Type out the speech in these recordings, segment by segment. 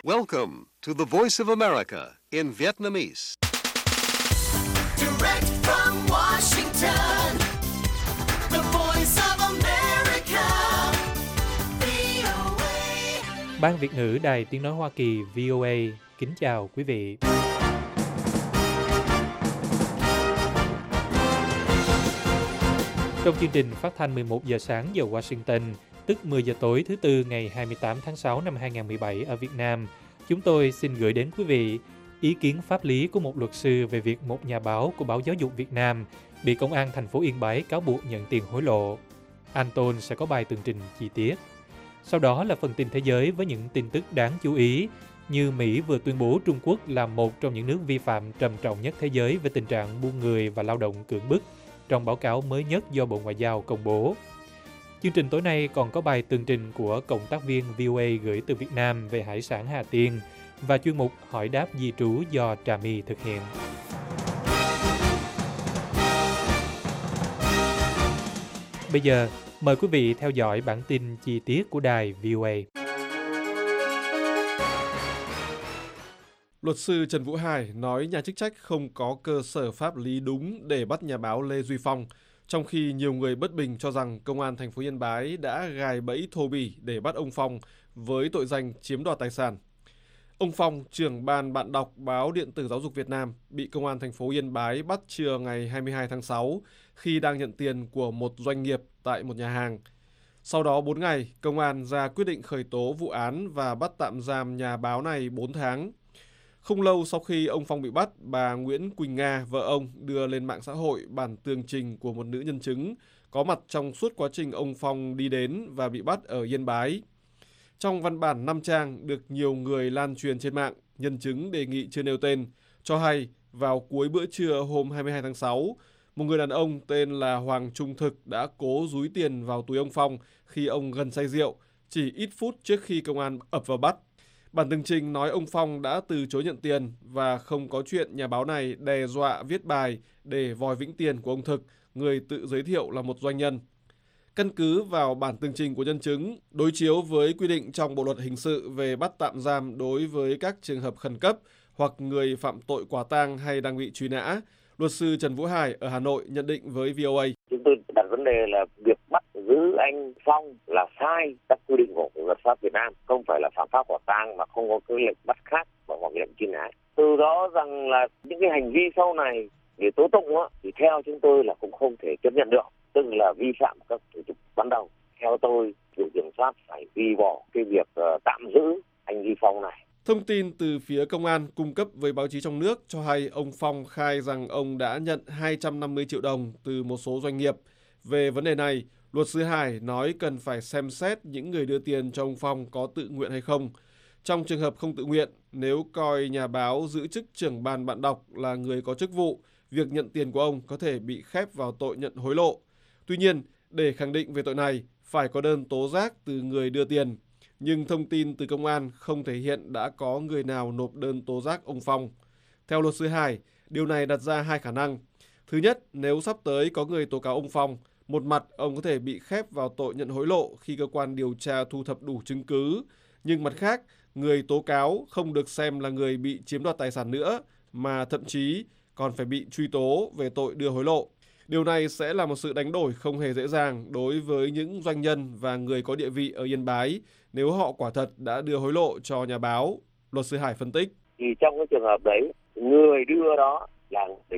Welcome to the Voice of America in Vietnamese. Direct from Washington, the Voice of America, VOA. Ban Việt ngữ Đài Tiếng nói Hoa Kỳ VOA kính chào quý vị. Trong chương trình phát thanh 11 giờ sáng giờ Washington, tức 10 giờ tối thứ Tư ngày 28 tháng 6 năm 2017 ở Việt Nam, chúng tôi xin gửi đến quý vị ý kiến pháp lý của một luật sư về việc một nhà báo của Báo Giáo dục Việt Nam bị Công an thành phố Yên Bái cáo buộc nhận tiền hối lộ. Anton sẽ có bài tường trình chi tiết. Sau đó là phần tin thế giới với những tin tức đáng chú ý, như Mỹ vừa tuyên bố Trung Quốc là một trong những nước vi phạm trầm trọng nhất thế giới về tình trạng buôn người và lao động cưỡng bức, trong báo cáo mới nhất do Bộ Ngoại giao công bố. Chương trình tối nay còn có bài tường trình của cộng tác viên VOA gửi từ Việt Nam về hải sản Hà Tiên và chuyên mục hỏi đáp di trú do Trà My thực hiện. Bây giờ, mời quý vị theo dõi bản tin chi tiết của đài VOA. Luật sư Trần Vũ Hải nói nhà chức trách không có cơ sở pháp lý đúng để bắt nhà báo Lê Duy Phong, trong khi nhiều người bất bình cho rằng Công an thành phố Yên Bái đã gài bẫy thô bỉ để bắt ông Phong với tội danh chiếm đoạt tài sản. Ông Phong, trưởng ban bạn đọc báo Điện tử Giáo dục Việt Nam, bị Công an thành phố Yên Bái bắt trưa ngày 22 tháng 6 khi đang nhận tiền của một doanh nghiệp tại một nhà hàng. Sau đó 4 ngày, Công an ra quyết định khởi tố vụ án và bắt tạm giam nhà báo này 4 tháng. Không lâu sau khi ông Phong bị bắt, bà Nguyễn Quỳnh Nga, vợ ông, đưa lên mạng xã hội bản tường trình của một nữ nhân chứng có mặt trong suốt quá trình ông Phong đi đến và bị bắt ở Yên Bái. Trong văn bản 5 trang được nhiều người lan truyền trên mạng, nhân chứng đề nghị chưa nêu tên, cho hay vào cuối bữa trưa hôm 22 tháng 6, một người đàn ông tên là Hoàng Trung Thực đã cố dúi tiền vào túi ông Phong khi ông gần say rượu, chỉ ít phút trước khi công an ập vào bắt. Bản tường trình nói ông Phong đã từ chối nhận tiền và không có chuyện nhà báo này đe dọa viết bài để vòi vĩnh tiền của ông Thực, người tự giới thiệu là một doanh nhân. Căn cứ vào bản tường trình của nhân chứng, đối chiếu với quy định trong Bộ luật hình sự về bắt tạm giam đối với các trường hợp khẩn cấp hoặc người phạm tội quả tang hay đang bị truy nã, luật sư Trần Vũ Hải ở Hà Nội nhận định với VOA. Chúng tôi đặt vấn đề là việc bắt giữ anh Phong là sai các quy định của luật pháp Việt Nam, không phải là phạm pháp quả tang mà không có cái lệnh bắt khác hoặc lệnh truy nã. Từ đó rằng là những cái hành vi sau này để tố tụng thì theo chúng tôi là cũng không thể chấp nhận được, tức là vi phạm các thủ tục ban đầu. Theo tôi, Viện Kiểm sát phải hủy bỏ cái việc tạm giữ anh Duy Phong này. Thông tin từ phía công an cung cấp với báo chí trong nước cho hay ông Phong khai rằng ông đã nhận 250 triệu đồng từ một số doanh nghiệp. Về vấn đề này, luật sư Hải nói cần phải xem xét những người đưa tiền cho ông Phong có tự nguyện hay không. Trong trường hợp không tự nguyện, nếu coi nhà báo giữ chức trưởng ban bạn đọc là người có chức vụ, việc nhận tiền của ông có thể bị khép vào tội nhận hối lộ. Tuy nhiên, để khẳng định về tội này, phải có đơn tố giác từ người đưa tiền. Nhưng thông tin từ công an không thể hiện đã có người nào nộp đơn tố giác ông Phong. Theo luật sư Hải, điều này đặt ra hai khả năng. Thứ nhất, nếu sắp tới có người tố cáo ông Phong, một mặt ông có thể bị khép vào tội nhận hối lộ khi cơ quan điều tra thu thập đủ chứng cứ. Nhưng mặt khác, người tố cáo không được xem là người bị chiếm đoạt tài sản nữa, mà thậm chí còn phải bị truy tố về tội đưa hối lộ. Điều này sẽ là một sự đánh đổi không hề dễ dàng đối với những doanh nhân và người có địa vị ở Yên Bái nếu họ quả thật đã đưa hối lộ cho nhà báo, luật sư Hải phân tích. Thì trong cái trường hợp đấy, người đưa đó là người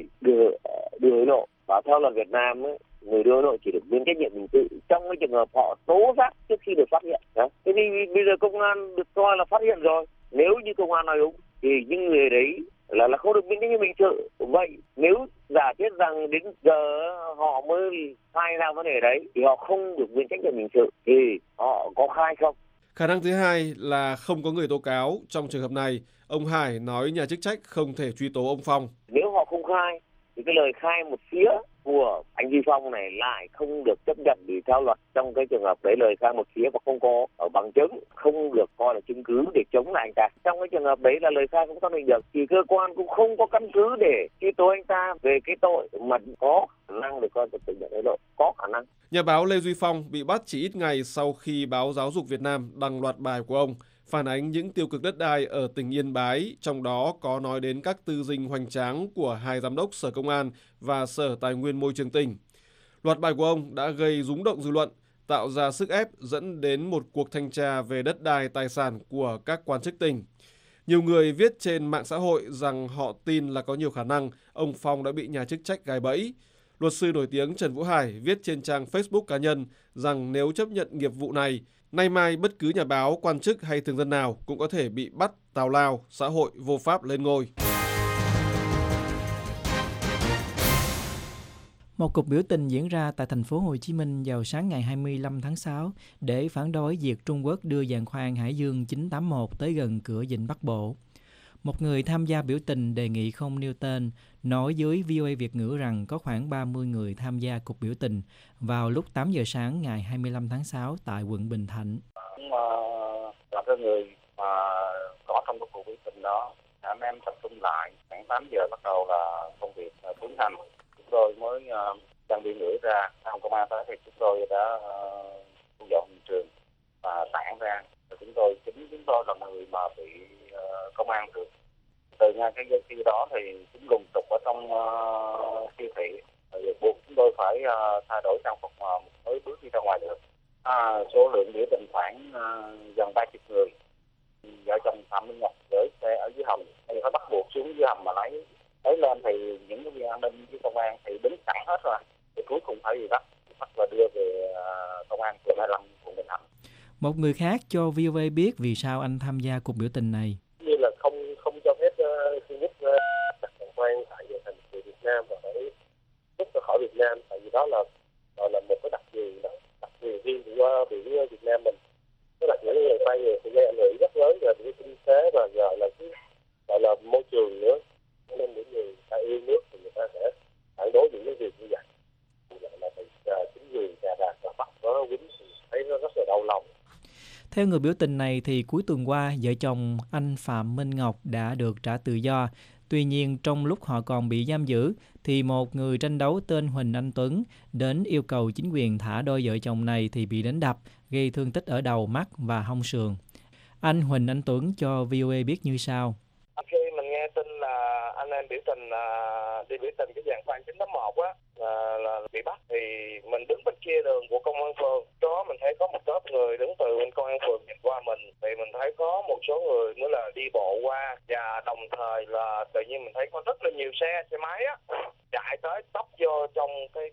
đưa hối lộ. Và theo luật Việt Nam người đưa hối lộ chỉ được miễn trách nhiệm hình sự trong cái trường hợp họ tố giác trước khi được phát hiện. Thế thì bây giờ công an được coi là phát hiện rồi. Nếu như công an nói đúng thì những người đấy là không được miễn trách nhiệm hình sự. Vậy nếu giả thiết rằng đến giờ họ mới khai ra vấn đề đấy thì họ không được miễn trách nhiệm hình sự thì họ có khai không? Khả năng thứ hai là không có người tố cáo. Trong trường hợp này, ông Hải nói nhà chức trách không thể truy tố ông Phong. Nếu họ không khai thì cái lời khai một phía của anh Duy Phong này lại không được chấp nhận vì theo luật trong cái trường hợp đấy lời khai một phía và không có ở bằng chứng, không được coi là chứng cứ để chống lại anh ta. Trong cái trường hợp đấy là lời khai không xác định được thì cơ quan cũng không có căn cứ để truy tố anh ta về cái tội mà có khả năng được coi là tự nhận hối lộ, có khả năng. Nhà báo Lê Duy Phong bị bắt chỉ ít ngày sau khi báo Giáo dục Việt Nam đăng loạt bài của ông phản ánh những tiêu cực đất đai ở tỉnh Yên Bái, trong đó có nói đến các tư dinh hoành tráng của 2 giám đốc Sở Công an và Sở Tài nguyên Môi trường tỉnh. Loạt bài của ông đã gây rúng động dư luận, tạo ra sức ép dẫn đến một cuộc thanh tra về đất đai tài sản của các quan chức tỉnh. Nhiều người viết trên mạng xã hội rằng họ tin là có nhiều khả năng ông Phong đã bị nhà chức trách gài bẫy. Luật sư nổi tiếng Trần Vũ Hải viết trên trang Facebook cá nhân rằng nếu chấp nhận nghiệp vụ này, nay mai bất cứ nhà báo, quan chức hay thường dân nào cũng có thể bị bắt, tào lao, xã hội vô pháp lên ngôi. Một cuộc biểu tình diễn ra tại thành phố Hồ Chí Minh vào sáng ngày 25 tháng 6 để phản đối việc Trung Quốc đưa giàn khoan Hải Dương 981 tới gần cửa vịnh Bắc Bộ. Một người tham gia biểu tình đề nghị không nêu tên nói với VOA Việt ngữ rằng có khoảng 30 người tham gia cuộc biểu tình vào lúc 8 giờ sáng ngày 25 tháng 6 tại quận Bình Thạnh. Là cái người mà có trong cái cuộc biểu tình đó, anh em tập trung lại, khoảng 8 giờ bắt đầu là công việc tiến hành. Chúng tôi mới đang đi gửi ra, sau công an tới thì chúng tôi đã thu dọn hiện trường và tản ra. Chính chúng tôi là người mà bị công an được. Từ ngay cái khi đó thì chúng lùng tục ở trong siêu thị, buộc chúng tôi phải thay đổi trang phục mới bước đi ra ngoài được. Số lượng biểu tình khoảng gần 30 người. Vợ chồng Phạm Minh Ngọc gửi xe ở dưới hầm, thì phải bắt buộc xuống dưới hầm mà lấy lên thì những cái viên an ninh với công an thì đứng sẵn hết rồi, thì cuối cùng phải bị bắt và đưa về công an phường 25 quận Bình Thạnh. Một người khác cho VOA biết vì sao anh tham gia cuộc biểu tình này. Như là không cho phép Trung Quốc đặt giàn khoan tại thành phố Việt Nam và phải rút ra khỏi Việt Nam, tại vì đó là một cái đặc quyền riêng của Việt Nam mình. Cái đặc quyền giàn khoan này thì gây ảnh hưởng rất lớn về cái kinh tế và gọi là môi trường nữa. Nên những người ta yêu nước thì người ta sẽ phản đối những cái việc như vậy. Là chính quyền cà đạt và bắt có quýnh thì thấy nó rất là đau lòng. Theo người biểu tình này thì cuối tuần qua, vợ chồng anh Phạm Minh Ngọc đã được trả tự do. Tuy nhiên, trong lúc họ còn bị giam giữ, thì một người tranh đấu tên Huỳnh Anh Tuấn đến yêu cầu chính quyền thả đôi vợ chồng này thì bị đánh đập, gây thương tích ở đầu, mắt và hông sườn. Anh Huỳnh Anh Tuấn cho VOA biết như sau. Khi mình nghe tin là anh em biểu tình đi biểu tình cái giàn khoan 981 á là bị bắt, thì mình đứng bên kia đường của công an phường, đó mình thấy có một lớp người đứng từ bên công an phường nhìn qua mình, thì mình thấy có một số người nữa là đi bộ qua, và đồng thời là tự nhiên mình thấy có rất là nhiều xe máy á chạy tới tấp vô trong cái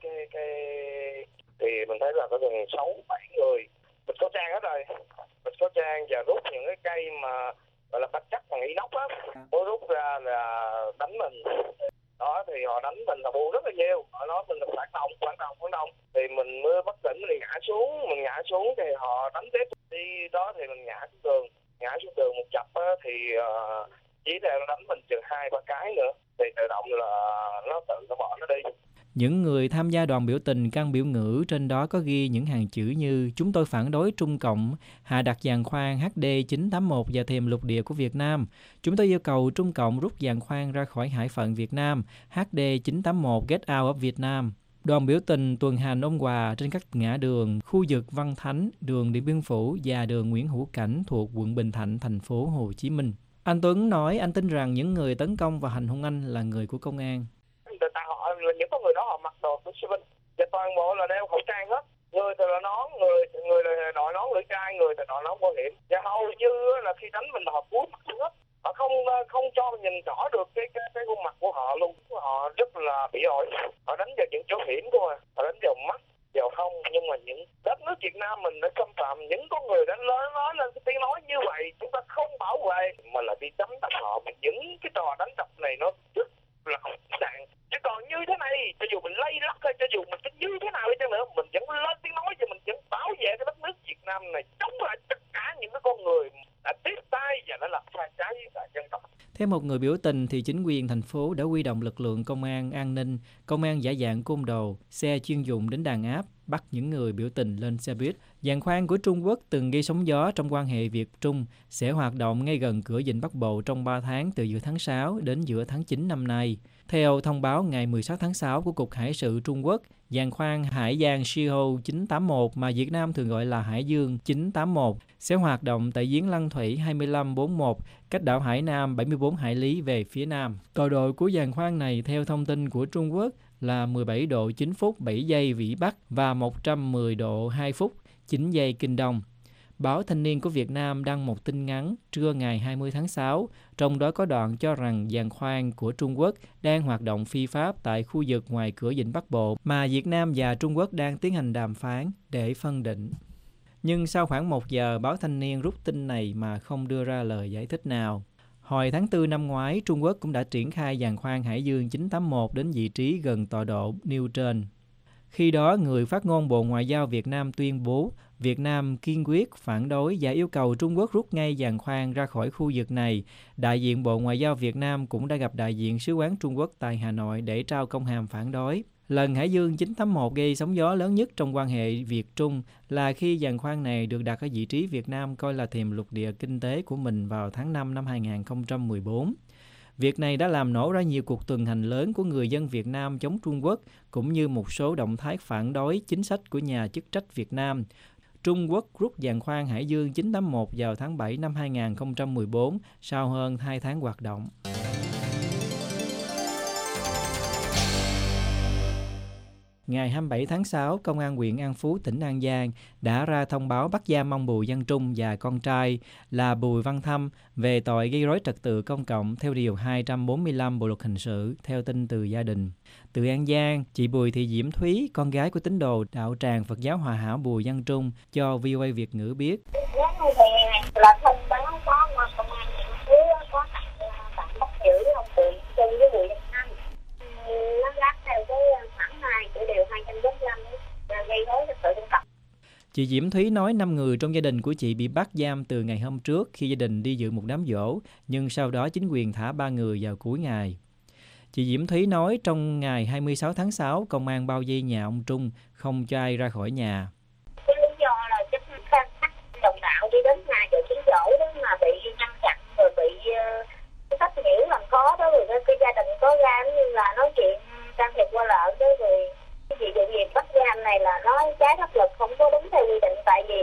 thì mình thấy là có gần 6-7 người bịt khẩu trang hết rồi, bịt khẩu trang và rút những cái cây mà gọi là bạch chắc bằng inox á, nó rút ra là đánh mình. Đó thì họ đánh mình là buồn rất là nhiều, họ nói mình là phản động, thì mình mới bất tỉnh, mình ngã xuống thì họ đánh tiếp đi. Đó thì mình ngã xuống đường một chập á, thì chỉ là nó đánh mình chừng 2-3 cái nữa thì tự động là nó tự nó bỏ nó đi. Những người tham gia đoàn biểu tình căn biểu ngữ trên đó có ghi những hàng chữ như chúng tôi phản đối Trung Cộng, hạ đặt giàn khoan HD 981 và thềm lục địa của Việt Nam. Chúng tôi yêu cầu Trung Cộng rút giàn khoan ra khỏi hải phận Việt Nam, HD 981 get out of Việt Nam. Đoàn biểu tình tuần hành ôn hòa trên các ngã đường, khu vực Văn Thánh, đường Điện Biên Phủ và đường Nguyễn Hữu Cảnh thuộc quận Bình Thạnh, thành phố Hồ Chí Minh. Anh Tuấn nói anh tin rằng những người tấn công và hành hung anh là người của công an. Những con người đó họ mặc đồ của civil và toàn bộ là đeo khẩu trang hết, người thì là nón, người là đội nón lưỡi trai, người thì đội nón bảo hiểm, và hầu như là khi đánh mình là họ cúi mặt xuống hết, họ không cho mình nhìn rõ được cái khuôn mặt của họ luôn. Họ rất là bị ổi, họ đánh vào những chỗ hiểm của mình, họ đánh vào mắt, vào hông. Nhưng mà những đất nước Việt Nam mình đã xâm phạm những con người đã nói lên cái tiếng nói như vậy, chúng ta không bảo vệ mà là đi đánh đập họ. Những cái trò đánh đập này nó rất là sạn. Chứ còn như thế này, cho dù mình lay lắc hay cho dù mình như thế nào đi chăng nữa, mình vẫn lên tiếng nói và mình vẫn bảo vệ cái đất nước Việt Nam này, chống lại tất cả những cái con người đã tiếp tay và đã làm sai trái với dân tộc. Theo một người biểu tình thì chính quyền thành phố đã huy động lực lượng công an an ninh, công an giả dạng côn đồ, xe chuyên dụng đến đàn áp. bắt những người biểu tình lên xe buýt. Giàn khoan của Trung Quốc từng gây sóng gió trong quan hệ Việt-Trung sẽ hoạt động ngay gần cửa Vịnh Bắc Bộ trong 3 tháng từ giữa tháng 6 đến giữa tháng 9 năm nay. Theo thông báo ngày 16 tháng 6 của Cục Hải sự Trung Quốc, giàn khoan Hải Giang Shiho 981 mà Việt Nam thường gọi là Hải Dương 981 sẽ hoạt động tại giếng Lăng Thủy 2541, cách đảo Hải Nam 74 hải lý về phía nam. Tọa độ của giàn khoan này theo thông tin của Trung Quốc là 17 độ 9 phút 7 giây Vĩ Bắc và 110 độ 2 phút 9 giây Kinh Đông. Báo Thanh niên của Việt Nam đăng một tin ngắn trưa ngày 20 tháng 6, trong đó có đoạn cho rằng giàn khoan của Trung Quốc đang hoạt động phi pháp tại khu vực ngoài cửa Vịnh Bắc Bộ mà Việt Nam và Trung Quốc đang tiến hành đàm phán để phân định. Nhưng sau khoảng 1 giờ, báo Thanh niên rút tin này mà không đưa ra lời giải thích nào. Hồi tháng 4 năm ngoái, Trung Quốc cũng đã triển khai giàn khoan Hải Dương 981 đến vị trí gần tọa độ nêu trên. Khi đó, người phát ngôn Bộ Ngoại giao Việt Nam tuyên bố Việt Nam kiên quyết phản đối và yêu cầu Trung Quốc rút ngay giàn khoan ra khỏi khu vực này. Đại diện Bộ Ngoại giao Việt Nam cũng đã gặp đại diện Sứ quán Trung Quốc tại Hà Nội để trao công hàm phản đối. Lần Hải Dương 981 gây sóng gió lớn nhất trong quan hệ Việt-Trung là khi giàn khoan này được đặt ở vị trí Việt Nam coi là thềm lục địa kinh tế của mình vào tháng 5 năm 2014. Việc này đã làm nổ ra nhiều cuộc tuần hành lớn của người dân Việt Nam chống Trung Quốc, cũng như một số động thái phản đối chính sách của nhà chức trách Việt Nam. Trung Quốc rút giàn khoan Hải Dương 981 vào tháng 7 năm 2014 sau hơn 2 tháng hoạt động. Ngày 27 tháng 6, Công an huyện An Phú, tỉnh An Giang đã ra thông báo bắt giam ông Bùi Văn Trung và con trai là Bùi Văn Thâm về tội gây rối trật tự công cộng theo Điều 245 Bộ Luật Hình sự, theo tin từ gia đình. Từ An Giang, chị Bùi Thị Diễm Thúy, con gái của tín đồ đạo tràng Phật giáo Hòa Hảo Bùi Văn Trung, cho VOA Việt ngữ biết. Là thông báo có công an huyện Phú có tạm bắt giữ ông Bùi Trung với Bùi Văn Thâm. Nó gác theo cái khoản 2 của Điều 245 là gây rối trật tự công cộng. Chị Diễm Thúy nói 5 người trong gia đình của chị bị bắt giam từ ngày hôm trước khi gia đình đi dự một đám giỗ, nhưng sau đó chính quyền thả 3 người vào cuối ngày. Chị Diễm Thúy nói trong ngày 26 tháng 6, công an bao vây nhà ông Trung, không cho ai ra khỏi nhà. Cái lý do là chắc khách đồng đạo đi đến nhà dự kiến giỗ đó mà bị ngăn chặn rồi bị sách nhiễu làm khó đó, rồi cái gia đình có ra như là nói chuyện can thiệp qua lợn đó, rồi cái gì vụ việc bắt giam này là nói trái pháp luật, không có đúng theo quy định, tại vì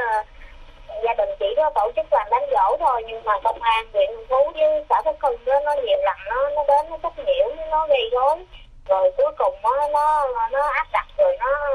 gia đình chỉ có tổ chức làm đám giỗ thôi, nhưng mà công an huyện Phú với xã Phước Hưng đó nó nhiều lần nó đến nó sách nhiễu, nó gây rối, rồi cuối cùng nó áp đặt, rồi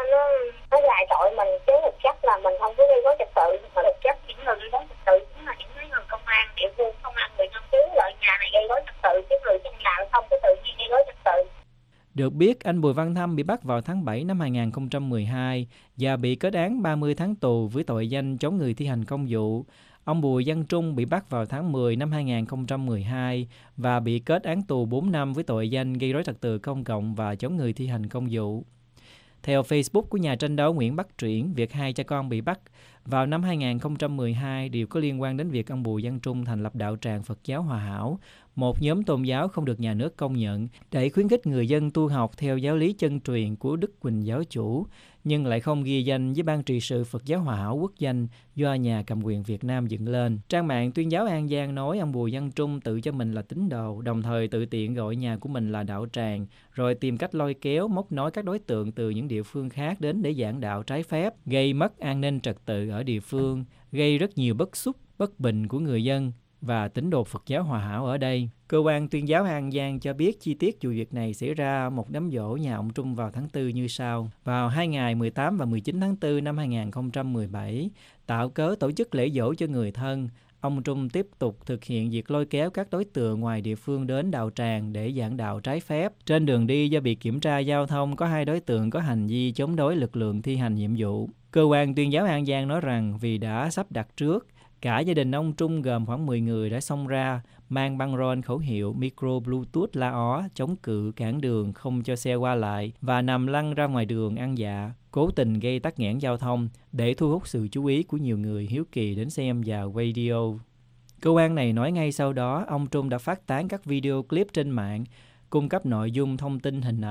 nó gài tội mình, chứ thực chất là mình không có gây rối trật tự, mà thực chất những người gây rối trật tự cũng là những người công an địa phương, công an huyện An Phú lợi nhà này gây rối trật tự, chứ người trong nhà không có tự nhiên gây rối trật tự. Được biết, anh Bùi Văn Thâm bị bắt vào tháng 7 năm 2012 và bị kết án 30 tháng tù với tội danh chống người thi hành công vụ. Ông Bùi Văn Trung bị bắt vào tháng 10 năm 2012 và bị kết án tù 4 năm với tội danh gây rối trật tự công cộng và chống người thi hành công vụ. Theo Facebook của nhà tranh đấu Nguyễn Bắc Truyển, việc 2 cha con bị bắt vào năm 2012 đều có liên quan đến việc ông Bùi Văn Trung thành lập đạo tràng Phật giáo Hòa Hảo, một nhóm tôn giáo không được nhà nước công nhận, để khuyến khích người dân tu học theo giáo lý chân truyền của Đức Quỳnh giáo chủ, nhưng lại không ghi danh với Ban trị sự Phật giáo Hòa Hảo quốc danh do nhà cầm quyền Việt Nam dựng lên. Trang mạng Tuyên giáo An Giang nói ông Bùi Văn Trung tự cho mình là tín đồ, đồng thời tự tiện gọi nhà của mình là đạo tràng, rồi tìm cách lôi kéo, móc nối các đối tượng từ những địa phương khác đến để giảng đạo trái phép, gây mất an ninh trật tự ở địa phương, gây rất nhiều bức xúc, bất bình của người dân và tín đồ Phật giáo Hòa Hảo ở đây. Cơ quan Tuyên giáo An Giang cho biết chi tiết vụ việc này xảy ra một đám giỗ nhà ông Trung vào tháng 4 như sau. Vào 2 ngày 18 và 19 tháng 4 năm 2017, tạo cớ tổ chức lễ giỗ cho người thân, ông Trung tiếp tục thực hiện việc lôi kéo các đối tượng ngoài địa phương đến đạo tràng để giảng đạo trái phép. Trên đường đi do bị kiểm tra giao thông, có 2 đối tượng có hành vi chống đối lực lượng thi hành nhiệm vụ. Cơ quan Tuyên giáo An Giang nói rằng vì đã sắp đặt trước, cả gia đình ông Trung gồm khoảng 10 người đã xông ra, mang băng rôn khẩu hiệu micro bluetooth la ó, chống cự, cản đường, không cho xe qua lại và nằm lăn ra ngoài đường ăn dạ, cố tình gây tắc nghẽn giao thông để thu hút sự chú ý của nhiều người hiếu kỳ đến xem và quay video. Cơ quan này nói ngay sau đó, ông Trung đã phát tán các video clip trên mạng, cung cấp nội dung thông tin hình ảnh,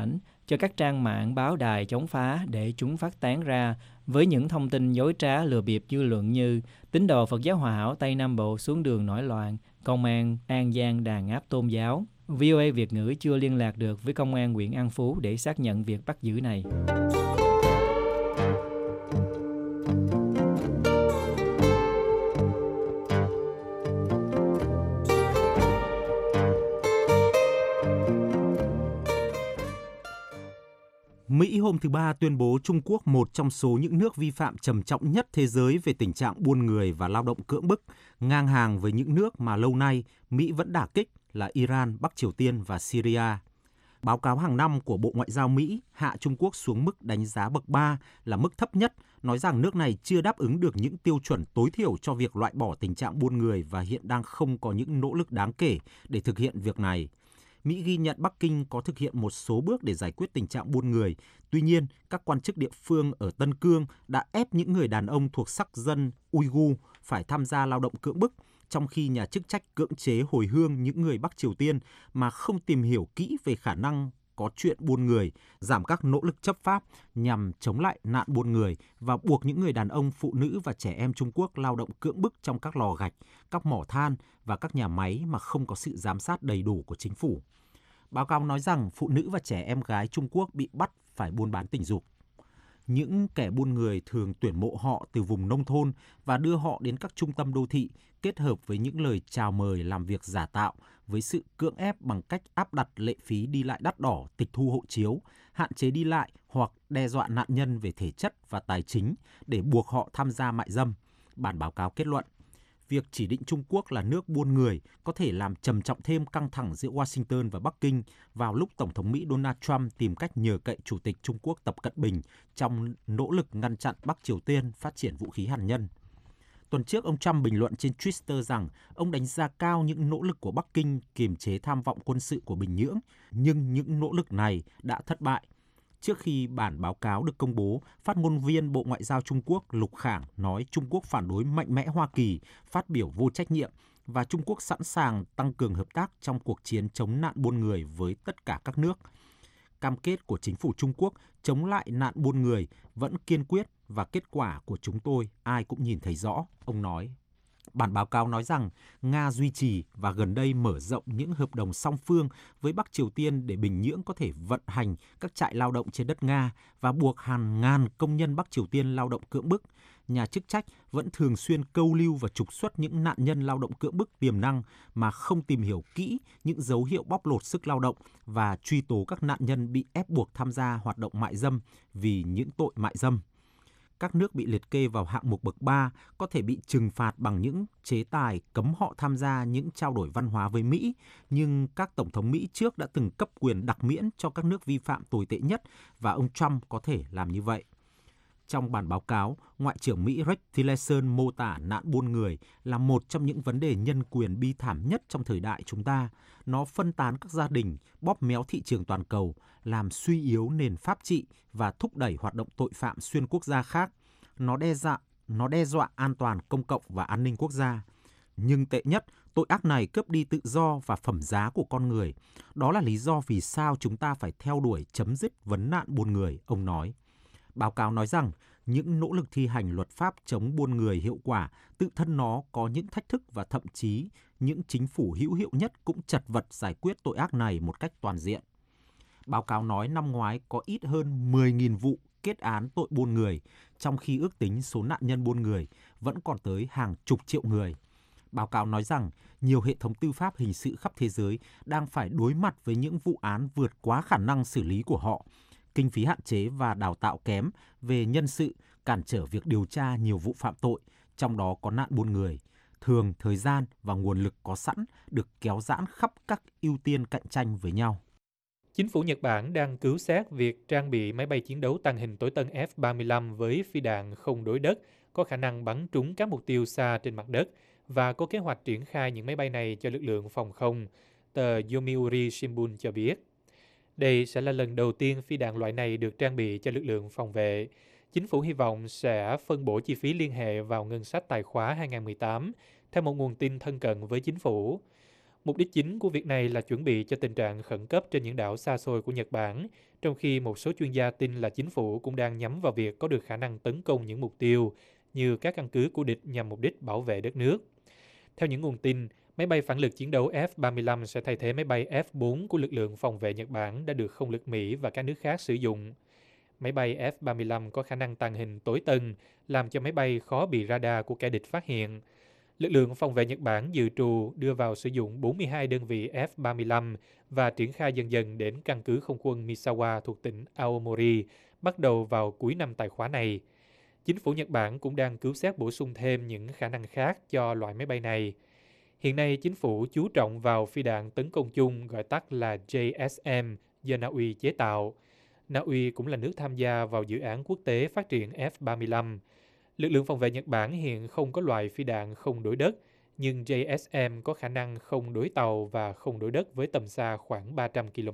cho các trang mạng báo đài chống phá để chúng phát tán ra với những thông tin dối trá lừa bịp dư luận như tín đồ Phật giáo Hòa Hảo Tây Nam Bộ xuống đường nổi loạn, công an An Giang đàn áp tôn giáo. VOA Việt ngữ chưa liên lạc được với công an huyện An Phú để xác nhận việc bắt giữ này. Mỹ hôm thứ Ba tuyên bố Trung Quốc một trong số những nước vi phạm trầm trọng nhất thế giới về tình trạng buôn người và lao động cưỡng bức, ngang hàng với những nước mà lâu nay Mỹ vẫn đả kích là Iran, Bắc Triều Tiên và Syria. Báo cáo hàng năm của Bộ Ngoại giao Mỹ hạ Trung Quốc xuống mức đánh giá bậc 3 là mức thấp nhất, nói rằng nước này chưa đáp ứng được những tiêu chuẩn tối thiểu cho việc loại bỏ tình trạng buôn người và hiện đang không có những nỗ lực đáng kể để thực hiện việc này. Mỹ ghi nhận Bắc Kinh có thực hiện một số bước để giải quyết tình trạng buôn người. Tuy nhiên, các quan chức địa phương ở Tân Cương đã ép những người đàn ông thuộc sắc dân Uighur phải tham gia lao động cưỡng bức, trong khi nhà chức trách cưỡng chế hồi hương những người Bắc Triều Tiên mà không tìm hiểu kỹ về khả năng có chuyện buôn người, giảm các nỗ lực chấp pháp nhằm chống lại nạn buôn người và buộc những người đàn ông, phụ nữ và trẻ em Trung Quốc lao động cưỡng bức trong các lò gạch, các mỏ than và các nhà máy mà không có sự giám sát đầy đủ của chính phủ. Báo cáo nói rằng phụ nữ và trẻ em gái Trung Quốc bị bắt phải buôn bán tình dục. Những kẻ buôn người thường tuyển mộ họ từ vùng nông thôn và đưa họ đến các trung tâm đô thị, kết hợp với những lời chào mời làm việc giả tạo với sự cưỡng ép bằng cách áp đặt lệ phí đi lại đắt đỏ, tịch thu hộ chiếu, hạn chế đi lại hoặc đe dọa nạn nhân về thể chất và tài chính để buộc họ tham gia mại dâm. Bản báo cáo kết luận, việc chỉ định Trung Quốc là nước buôn người có thể làm trầm trọng thêm căng thẳng giữa Washington và Bắc Kinh vào lúc Tổng thống Mỹ Donald Trump tìm cách nhờ cậy Chủ tịch Trung Quốc Tập Cận Bình trong nỗ lực ngăn chặn Bắc Triều Tiên phát triển vũ khí hạt nhân. Tuần trước, ông Trump bình luận trên Twitter rằng ông đánh giá cao những nỗ lực của Bắc Kinh kiềm chế tham vọng quân sự của Bình Nhưỡng, nhưng những nỗ lực này đã thất bại. Trước khi bản báo cáo được công bố, phát ngôn viên Bộ Ngoại giao Trung Quốc Lục Khảng nói Trung Quốc phản đối mạnh mẽ Hoa Kỳ, phát biểu vô trách nhiệm và Trung Quốc sẵn sàng tăng cường hợp tác trong cuộc chiến chống nạn buôn người với tất cả các nước. Cam kết của chính phủ Trung Quốc chống lại nạn buôn người vẫn kiên quyết và kết quả của chúng tôi ai cũng nhìn thấy rõ, ông nói. Bản báo cáo nói rằng Nga duy trì và gần đây mở rộng những hợp đồng song phương với Bắc Triều Tiên để Bình Nhưỡng có thể vận hành các trại lao động trên đất Nga và buộc hàng ngàn công nhân Bắc Triều Tiên lao động cưỡng bức. Nhà chức trách vẫn thường xuyên câu lưu và trục xuất những nạn nhân lao động cưỡng bức tiềm năng mà không tìm hiểu kỹ những dấu hiệu bóc lột sức lao động và truy tố các nạn nhân bị ép buộc tham gia hoạt động mại dâm vì những tội mại dâm. Các nước bị liệt kê vào hạng mục bậc 3 có thể bị trừng phạt bằng những chế tài cấm họ tham gia những trao đổi văn hóa với Mỹ, nhưng các tổng thống Mỹ trước đã từng cấp quyền đặc miễn cho các nước vi phạm tồi tệ nhất và ông Trump có thể làm như vậy. Trong bản báo cáo, Ngoại trưởng Mỹ Rex Tillerson mô tả nạn buôn người là một trong những vấn đề nhân quyền bi thảm nhất trong thời đại chúng ta. Nó phân tán các gia đình, bóp méo thị trường toàn cầu, làm suy yếu nền pháp trị và thúc đẩy hoạt động tội phạm xuyên quốc gia khác. Nó đe dọa an toàn công cộng và an ninh quốc gia. Nhưng tệ nhất, tội ác này cướp đi tự do và phẩm giá của con người. Đó là lý do vì sao chúng ta phải theo đuổi chấm dứt vấn nạn buôn người, ông nói. Báo cáo nói rằng những nỗ lực thi hành luật pháp chống buôn người hiệu quả tự thân nó có những thách thức và thậm chí những chính phủ hữu hiệu nhất cũng chật vật giải quyết tội ác này một cách toàn diện. Báo cáo nói năm ngoái có ít hơn 10.000 vụ kết án tội buôn người, trong khi ước tính số nạn nhân buôn người vẫn còn tới hàng chục triệu người. Báo cáo nói rằng nhiều hệ thống tư pháp hình sự khắp thế giới đang phải đối mặt với những vụ án vượt quá khả năng xử lý của họ. Kinh phí hạn chế và đào tạo kém về nhân sự cản trở việc điều tra nhiều vụ phạm tội, trong đó có nạn buôn người. Thường, thời gian và nguồn lực có sẵn được kéo giãn khắp các ưu tiên cạnh tranh với nhau. Chính phủ Nhật Bản đang cứu xét việc trang bị máy bay chiến đấu tàng hình tối tân F-35 với phi đạn không đối đất, có khả năng bắn trúng các mục tiêu xa trên mặt đất và có kế hoạch triển khai những máy bay này cho lực lượng phòng không, tờ Yomiuri Shimbun cho biết. Đây sẽ là lần đầu tiên phi đạn loại này được trang bị cho lực lượng phòng vệ. Chính phủ hy vọng sẽ phân bổ chi phí liên hệ vào ngân sách tài khóa 2018, theo một nguồn tin thân cận với chính phủ. Mục đích chính của việc này là chuẩn bị cho tình trạng khẩn cấp trên những đảo xa xôi của Nhật Bản, trong khi một số chuyên gia tin là chính phủ cũng đang nhắm vào việc có được khả năng tấn công những mục tiêu như các căn cứ của địch nhằm mục đích bảo vệ đất nước. Theo những nguồn tin, máy bay phản lực chiến đấu F-35 sẽ thay thế máy bay F-4 của lực lượng phòng vệ Nhật Bản đã được không lực Mỹ và các nước khác sử dụng. Máy bay F-35 có khả năng tàng hình tối tân, làm cho máy bay khó bị radar của kẻ địch phát hiện. Lực lượng phòng vệ Nhật Bản dự trù đưa vào sử dụng 42 đơn vị F-35 và triển khai dần dần đến căn cứ không quân Misawa thuộc tỉnh Aomori, bắt đầu vào cuối năm tài khóa này. Chính phủ Nhật Bản cũng đang cứu xét bổ sung thêm những khả năng khác cho loại máy bay này. Hiện nay, chính phủ chú trọng vào phi đạn tấn công chung gọi tắt là JSM do Na Uy chế tạo. Na Uy cũng là nước tham gia vào dự án quốc tế phát triển F-35. Lực lượng phòng vệ Nhật Bản hiện không có loại phi đạn không đối đất, nhưng JSM có khả năng không đối tàu và không đối đất với tầm xa khoảng 300 km.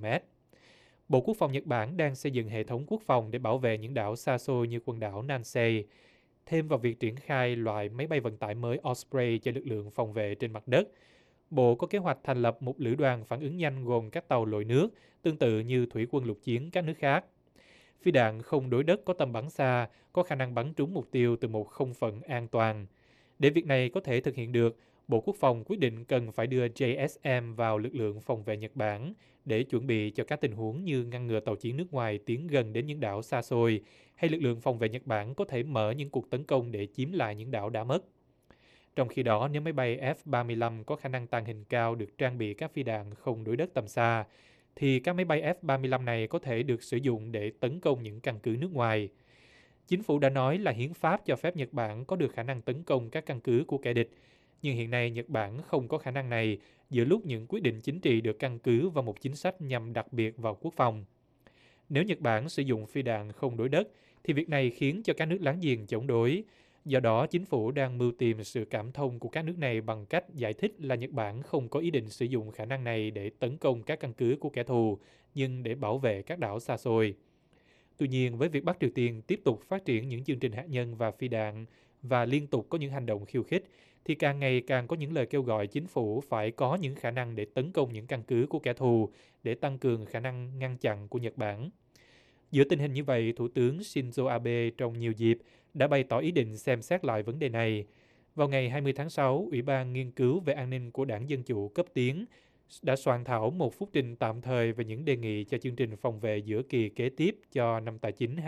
Bộ Quốc phòng Nhật Bản đang xây dựng hệ thống quốc phòng để bảo vệ những đảo xa xôi như quần đảo Nansei. Thêm vào việc triển khai loại máy bay vận tải mới Osprey cho lực lượng phòng vệ trên mặt đất, Bộ có kế hoạch thành lập một lữ đoàn phản ứng nhanh gồm các tàu lội nước, tương tự như thủy quân lục chiến các nước khác. Phi đạn không đối đất có tầm bắn xa, có khả năng bắn trúng mục tiêu từ một không phận an toàn. Để việc này có thể thực hiện được, Bộ Quốc phòng quyết định cần phải đưa JSM vào lực lượng phòng vệ Nhật Bản để chuẩn bị cho các tình huống như ngăn ngừa tàu chiến nước ngoài tiến gần đến những đảo xa xôi, hay lực lượng phòng vệ Nhật Bản có thể mở những cuộc tấn công để chiếm lại những đảo đã mất. Trong khi đó, nếu máy bay F-35 có khả năng tàng hình cao được trang bị các phi đạn không đối đất tầm xa, thì các máy bay F-35 này có thể được sử dụng để tấn công những căn cứ nước ngoài. Chính phủ đã nói là hiến pháp cho phép Nhật Bản có được khả năng tấn công các căn cứ của kẻ địch, nhưng hiện nay Nhật Bản không có khả năng này giữa lúc những quyết định chính trị được căn cứ vào một chính sách nhằm đặc biệt vào quốc phòng. Nếu Nhật Bản sử dụng phi đạn không đối đất, thì việc này khiến cho các nước láng giềng chống đối. Do đó, chính phủ đang mưu tìm sự cảm thông của các nước này bằng cách giải thích là Nhật Bản không có ý định sử dụng khả năng này để tấn công các căn cứ của kẻ thù, nhưng để bảo vệ các đảo xa xôi. Tuy nhiên, với việc Bắc Triều Tiên tiếp tục phát triển những chương trình hạt nhân và phi đạn và liên tục có những hành động khiêu khích, thì càng ngày càng có những lời kêu gọi chính phủ phải có những khả năng để tấn công những căn cứ của kẻ thù để tăng cường khả năng ngăn chặn của Nhật Bản. Giữa tình hình như vậy, Thủ tướng Shinzo Abe trong nhiều dịp đã bày tỏ ý định xem xét lại vấn đề này. Vào ngày 20 tháng 6, Ủy ban Nghiên cứu về an ninh của Đảng Dân Chủ cấp tiến đã soạn thảo một phúc trình tạm thời về những đề nghị cho chương trình phòng vệ giữa kỳ kế tiếp cho năm tài chính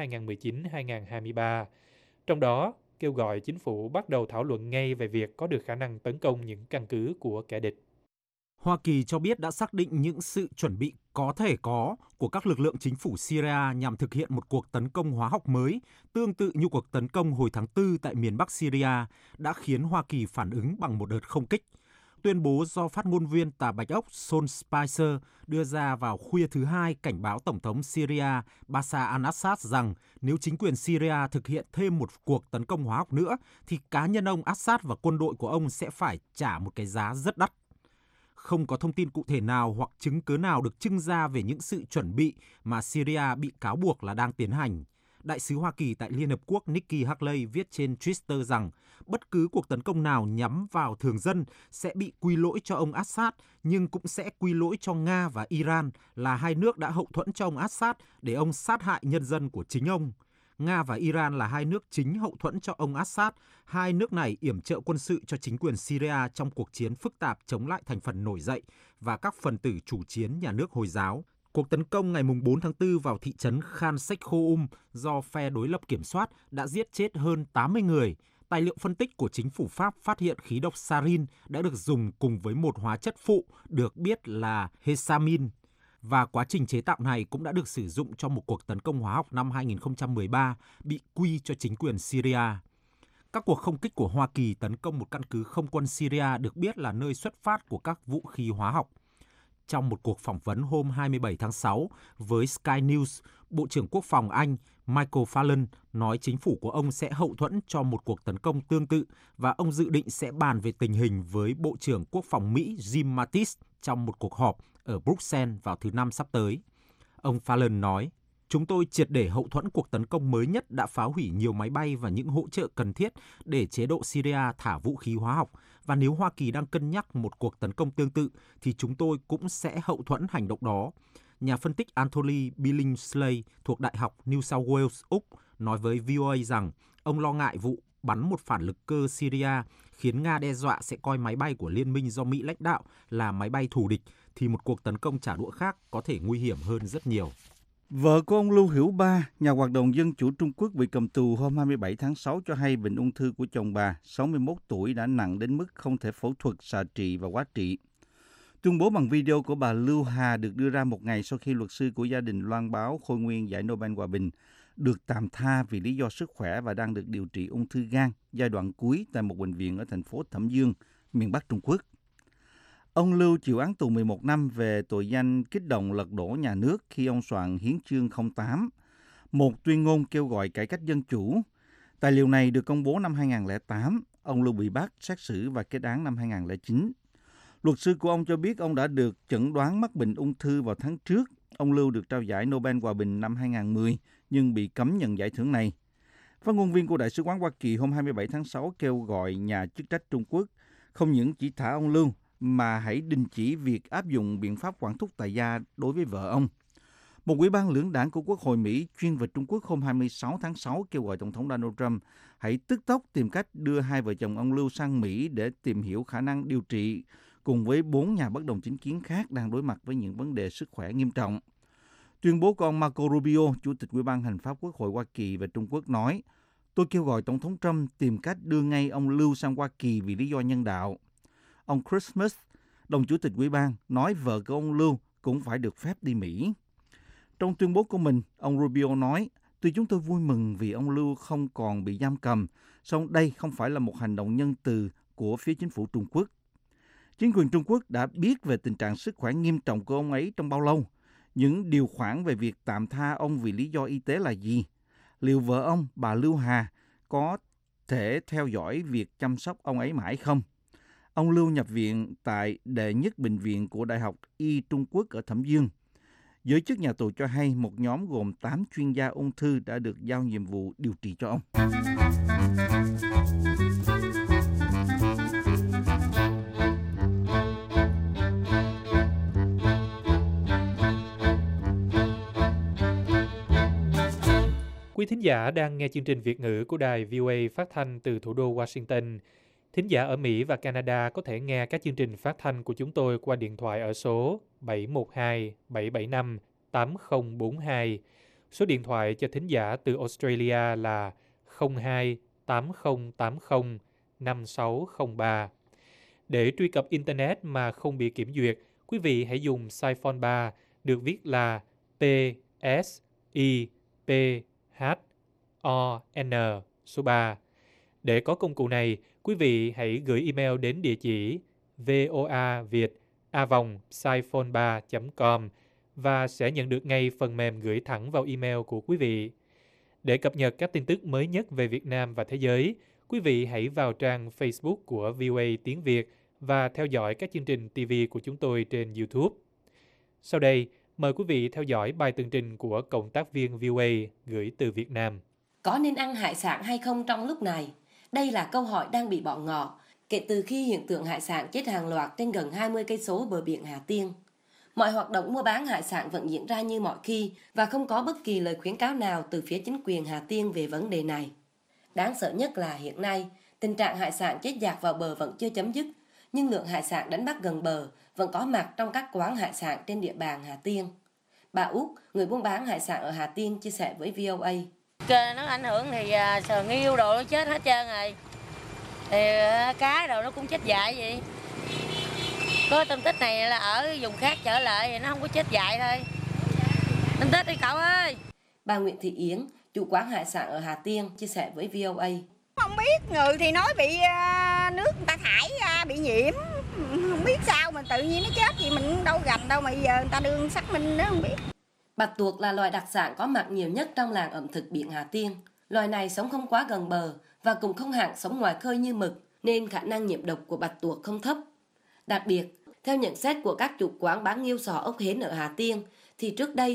2019-2023. Trong đó, kêu gọi chính phủ bắt đầu thảo luận ngay về việc có được khả năng tấn công những căn cứ của kẻ địch. Hoa Kỳ cho biết đã xác định những sự chuẩn bị có thể có của các lực lượng chính phủ Syria nhằm thực hiện một cuộc tấn công hóa học mới, tương tự như cuộc tấn công hồi tháng 4 tại miền Bắc Syria, đã khiến Hoa Kỳ phản ứng bằng một đợt không kích. Tuyên bố do phát ngôn viên Tả Bạch Ốc Sean Spicer đưa ra vào khuya thứ Hai cảnh báo Tổng thống Syria Bashar al-Assad rằng nếu chính quyền Syria thực hiện thêm một cuộc tấn công hóa học nữa, thì cá nhân ông Assad và quân đội của ông sẽ phải trả một cái giá rất đắt. Không có thông tin cụ thể nào hoặc chứng cứ nào được trưng ra về những sự chuẩn bị mà Syria bị cáo buộc là đang tiến hành. Đại sứ Hoa Kỳ tại Liên Hợp Quốc Nikki Haley viết trên Twitter rằng bất cứ cuộc tấn công nào nhắm vào thường dân sẽ bị quy lỗi cho ông Assad, nhưng cũng sẽ quy lỗi cho Nga và Iran là hai nước đã hậu thuẫn cho ông Assad để ông sát hại nhân dân của chính ông. Nga và Iran là hai nước chính hậu thuẫn cho ông Assad. Hai nước này yểm trợ quân sự cho chính quyền Syria trong cuộc chiến phức tạp chống lại thành phần nổi dậy và các phần tử chủ chiến nhà nước Hồi giáo. Cuộc tấn công ngày 4 tháng 4 vào thị trấn Khan Sheikhoum do phe đối lập kiểm soát đã giết chết hơn 80 người. Tài liệu phân tích của chính phủ Pháp phát hiện khí độc sarin đã được dùng cùng với một hóa chất phụ được biết là hesamin. Và quá trình chế tạo này cũng đã được sử dụng cho một cuộc tấn công hóa học năm 2013 bị quy cho chính quyền Syria. Các cuộc không kích của Hoa Kỳ tấn công một căn cứ không quân Syria được biết là nơi xuất phát của các vũ khí hóa học. Trong một cuộc phỏng vấn hôm 27 tháng 6 với Sky News, Bộ trưởng Quốc phòng Anh Michael Fallon nói chính phủ của ông sẽ hậu thuẫn cho một cuộc tấn công tương tự và ông dự định sẽ bàn về tình hình với Bộ trưởng Quốc phòng Mỹ Jim Mattis trong một cuộc họp ở Bruxelles vào thứ Năm sắp tới. Ông Fallon nói, Chúng tôi triệt để hậu thuẫn cuộc tấn công mới nhất đã phá hủy nhiều máy bay và những hỗ trợ cần thiết để chế độ Syria thả vũ khí hóa học. Và nếu Hoa Kỳ đang cân nhắc một cuộc tấn công tương tự, thì chúng tôi cũng sẽ hậu thuẫn hành động đó. Nhà phân tích Anthony Billingsley thuộc Đại học New South Wales, Úc, nói với VOA rằng ông lo ngại vụ bắn một phản lực cơ Syria khiến Nga đe dọa sẽ coi máy bay của liên minh do Mỹ lãnh đạo là máy bay thù địch, thì một cuộc tấn công trả đũa khác có thể nguy hiểm hơn rất nhiều. Vợ của ông Lưu Hiểu Ba, nhà hoạt động dân chủ Trung Quốc bị cầm tù hôm 27 tháng 6 cho hay bệnh ung thư của chồng bà, 61 tuổi, đã nặng đến mức không thể phẫu thuật, xạ trị và hóa trị. Tuyên bố bằng video của bà Lưu Hà được đưa ra một ngày sau khi luật sư của gia đình loan báo Khôi nguyên giải Nobel Hòa bình được tạm tha vì lý do sức khỏe và đang được điều trị ung thư gan giai đoạn cuối tại một bệnh viện ở thành phố Thẩm Dương, miền Bắc Trung Quốc. Ông Lưu chịu án tù 11 năm về tội danh kích động lật đổ nhà nước khi ông soạn Hiến chương 08, một tuyên ngôn kêu gọi cải cách dân chủ. Tài liệu này được công bố năm 2008, ông Lưu bị bắt, xét xử và kết án năm 2009. Luật sư của ông cho biết ông đã được chẩn đoán mắc bệnh ung thư vào tháng trước. Ông Lưu được trao giải Nobel Hòa bình năm 2010 nhưng bị cấm nhận giải thưởng này. Phát ngôn viên của Đại sứ quán Hoa Kỳ hôm 27 tháng 6 kêu gọi nhà chức trách Trung Quốc không những chỉ thả ông Lưu mà hãy đình chỉ việc áp dụng biện pháp quản thúc tại gia đối với vợ ông. Một ủy ban lưỡng đảng của Quốc hội Mỹ chuyên về Trung Quốc hôm 26 tháng 6 kêu gọi Tổng thống Donald Trump hãy tức tốc tìm cách đưa hai vợ chồng ông Lưu sang Mỹ để tìm hiểu khả năng điều trị cùng với 4 nhà bất đồng chính kiến khác đang đối mặt với những vấn đề sức khỏe nghiêm trọng. Tuyên bố của ông Marco Rubio, Chủ tịch Ủy ban Hành pháp Quốc hội Hoa Kỳ về Trung Quốc nói, tôi kêu gọi Tổng thống Trump tìm cách đưa ngay ông Lưu sang Hoa Kỳ vì lý do nhân đạo. Ông Christmas, đồng chủ tịch ủy ban, nói vợ của ông Lưu cũng phải được phép đi Mỹ. Trong tuyên bố của mình, ông Rubio nói, tuy chúng tôi vui mừng vì ông Lưu không còn bị giam cầm, song đây không phải là một hành động nhân từ của phía chính phủ Trung Quốc. Chính quyền Trung Quốc đã biết về tình trạng sức khỏe nghiêm trọng của ông ấy trong bao lâu? Những điều khoản về việc tạm tha ông vì lý do y tế là gì? Liệu vợ ông, bà Lưu Hà, có thể theo dõi việc chăm sóc ông ấy mãi không? Ông Lưu nhập viện tại đệ nhất bệnh viện của Đại học Y Trung Quốc ở Thẩm Dương. Giới chức nhà tù cho hay một nhóm gồm 8 chuyên gia ung thư đã được giao nhiệm vụ điều trị cho ông. Quý thính giả đang nghe chương trình Việt ngữ của đài VOA phát thanh từ thủ đô Washington. Thính giả ở Mỹ và Canada có thể nghe các chương trình phát thanh của chúng tôi qua điện thoại ở số 712-775-8042. Số điện thoại cho thính giả từ Australia là 02-8080-5603. Để truy cập Internet mà không bị kiểm duyệt, quý vị hãy dùng Siphon 3, được viết là PSIPHON số 3. Để có công cụ này, quý vị hãy gửi email đến địa chỉ voaviet@siphon3.com và sẽ nhận được ngay phần mềm gửi thẳng vào email của quý vị. Để cập nhật các tin tức mới nhất về Việt Nam và thế giới, quý vị hãy vào trang Facebook của VOA Tiếng Việt và theo dõi các chương trình TV của chúng tôi trên YouTube. Sau đây, mời quý vị theo dõi bài tường trình của cộng tác viên VOA gửi từ Việt Nam. Có nên ăn hải sản hay không trong lúc này? Đây là câu hỏi đang bị bỏ ngỏ kể từ khi hiện tượng hải sản chết hàng loạt trên gần 20 cây số bờ biển Hà Tiên. Mọi hoạt động mua bán hải sản vẫn diễn ra như mọi khi và không có bất kỳ lời khuyến cáo nào từ phía chính quyền Hà Tiên về vấn đề này. Đáng sợ nhất là hiện nay, tình trạng hải sản chết dạt vào bờ vẫn chưa chấm dứt, nhưng lượng hải sản đánh bắt gần bờ vẫn có mặt trong các quán hải sản trên địa bàn Hà Tiên. Bà Út, người buôn bán hải sản ở Hà Tiên, chia sẻ với VOA. Nó ảnh hưởng thì sờ nghiêu đồ nó chết hết trơn rồi. Thì cá đồ nó cũng chết dại vậy. Có tôm tích này là ở vùng khác trở lại thì nó không có chết dại thôi. Tôm tích đi cậu ơi. Bà Nguyễn Thị Yến, chủ quán hải sản ở Hà Tiên, chia sẻ với VOA. Không biết, người thì nói bị nước người ta thải ra, bị nhiễm. Không biết sao mà tự nhiên nó chết gì mình đâu gành đâu mà giờ người ta đương xác minh nữa không biết. Bạch tuộc là loài đặc sản có mặt nhiều nhất trong làng ẩm thực biển Hà Tiên. Loài này sống không quá gần bờ và cũng không hẳn sống ngoài khơi như mực, nên khả năng nhiễm độc của bạch tuộc không thấp. Đặc biệt, theo nhận xét của các chủ quán bán nghêu sò ốc hến ở Hà Tiên, thì trước đây,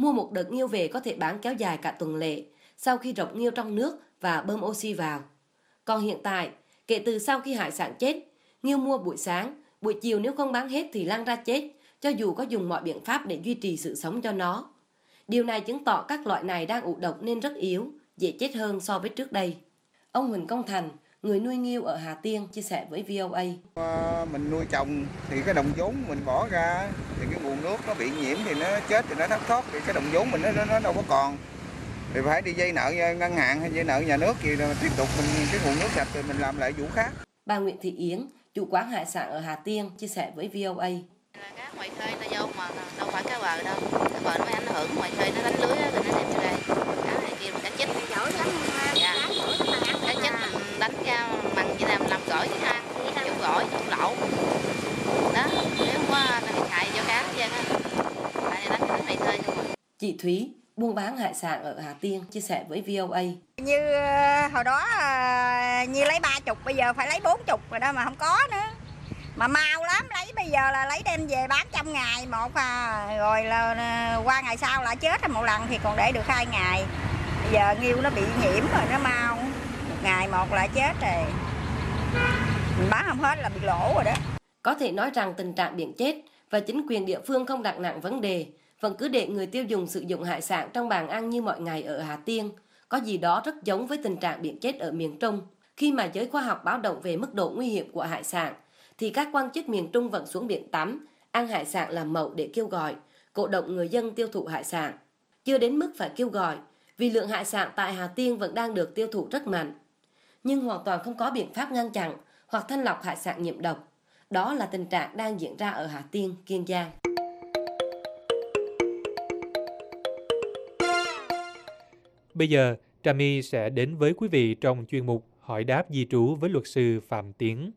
Mua một đợt nghêu về có thể bán kéo dài cả tuần lễ sau khi rọc nghêu trong nước và bơm oxy vào. Còn hiện tại, kể từ sau khi hải sản chết, nghêu mua buổi sáng, buổi chiều nếu không bán hết thì lăn ra chết, cho dù có dùng mọi biện pháp để duy trì sự sống cho nó. Điều này chứng tỏ các loại này đang ủ độc nên rất yếu, dễ chết hơn so với trước đây. Ông Huỳnh Công Thành, người nuôi nghêu ở Hà Tiên, chia sẻ với VOA. Mình nuôi trồng thì cái đồng vốn mình bỏ ra thì cái nguồn nước nó bị nhiễm thì nó chết thì nó thất thoát thì cái đồng vốn mình nó đâu có còn. Thì phải đi vay nợ ngân hàng hay vay nợ nhà nước gì rồi tiếp tục mình cái nguồn nước sạch thì mình làm lại vụ khác. Bà Nguyễn Thị Yến, chủ quán hải sản ở Hà Tiên, chia sẻ với VOA. Cá ngoài khơi nó vô mà đâu phải cá bờ đâu, cá bờ nó mới ảnh hưởng, ngoài khơi nó đánh lưới á, rồi nó đem ra đây. Cá này kia cá chích. Giỏi lắm. Dạ. Cá chích mình đánh ra bằng chỉ làm gỏi chứ ha, dùng gỏi, dùng lẩu. Đó, nếu không có thiệt hại cho cá hết trơn á. Tại đánh ngoài khơi không à. Chị Thúy, buôn bán hải sản ở Hà Tiên, chia sẻ với VOA. Như hồi đó như lấy 30, bây giờ phải lấy 40 rồi đó mà không có nữa. Mà mau lắm, lấy bây giờ là lấy đem về bán trong ngày một rồi là qua ngày sau là chết một lần thì còn để được 2 ngày. Bây giờ nghêu nó bị nhiễm rồi nó mau, 1 ngày một là chết rồi. Mình bán không hết là bị lỗ rồi đó. Có thể nói rằng tình trạng biển chết và chính quyền địa phương không đặt nặng vấn đề, vẫn cứ để người tiêu dùng sử dụng hải sản trong bàn ăn như mọi ngày ở Hà Tiên, có gì đó rất giống với tình trạng biển chết ở miền Trung. Khi mà giới khoa học báo động về mức độ nguy hiểm của hải sản, thì các quan chức miền Trung vẫn xuống biển tắm, ăn hải sản làm mậu để kêu gọi, cổ động người dân tiêu thụ hải sản. Chưa đến mức phải kêu gọi, vì lượng hải sản tại Hà Tiên vẫn đang được tiêu thụ rất mạnh. Nhưng hoàn toàn không có biện pháp ngăn chặn hoặc thanh lọc hải sản nhiễm độc. Đó là tình trạng đang diễn ra ở Hà Tiên, Kiên Giang. Bây giờ, Trà My sẽ đến với quý vị trong chuyên mục Hỏi đáp di trú với luật sư Phạm Tiến.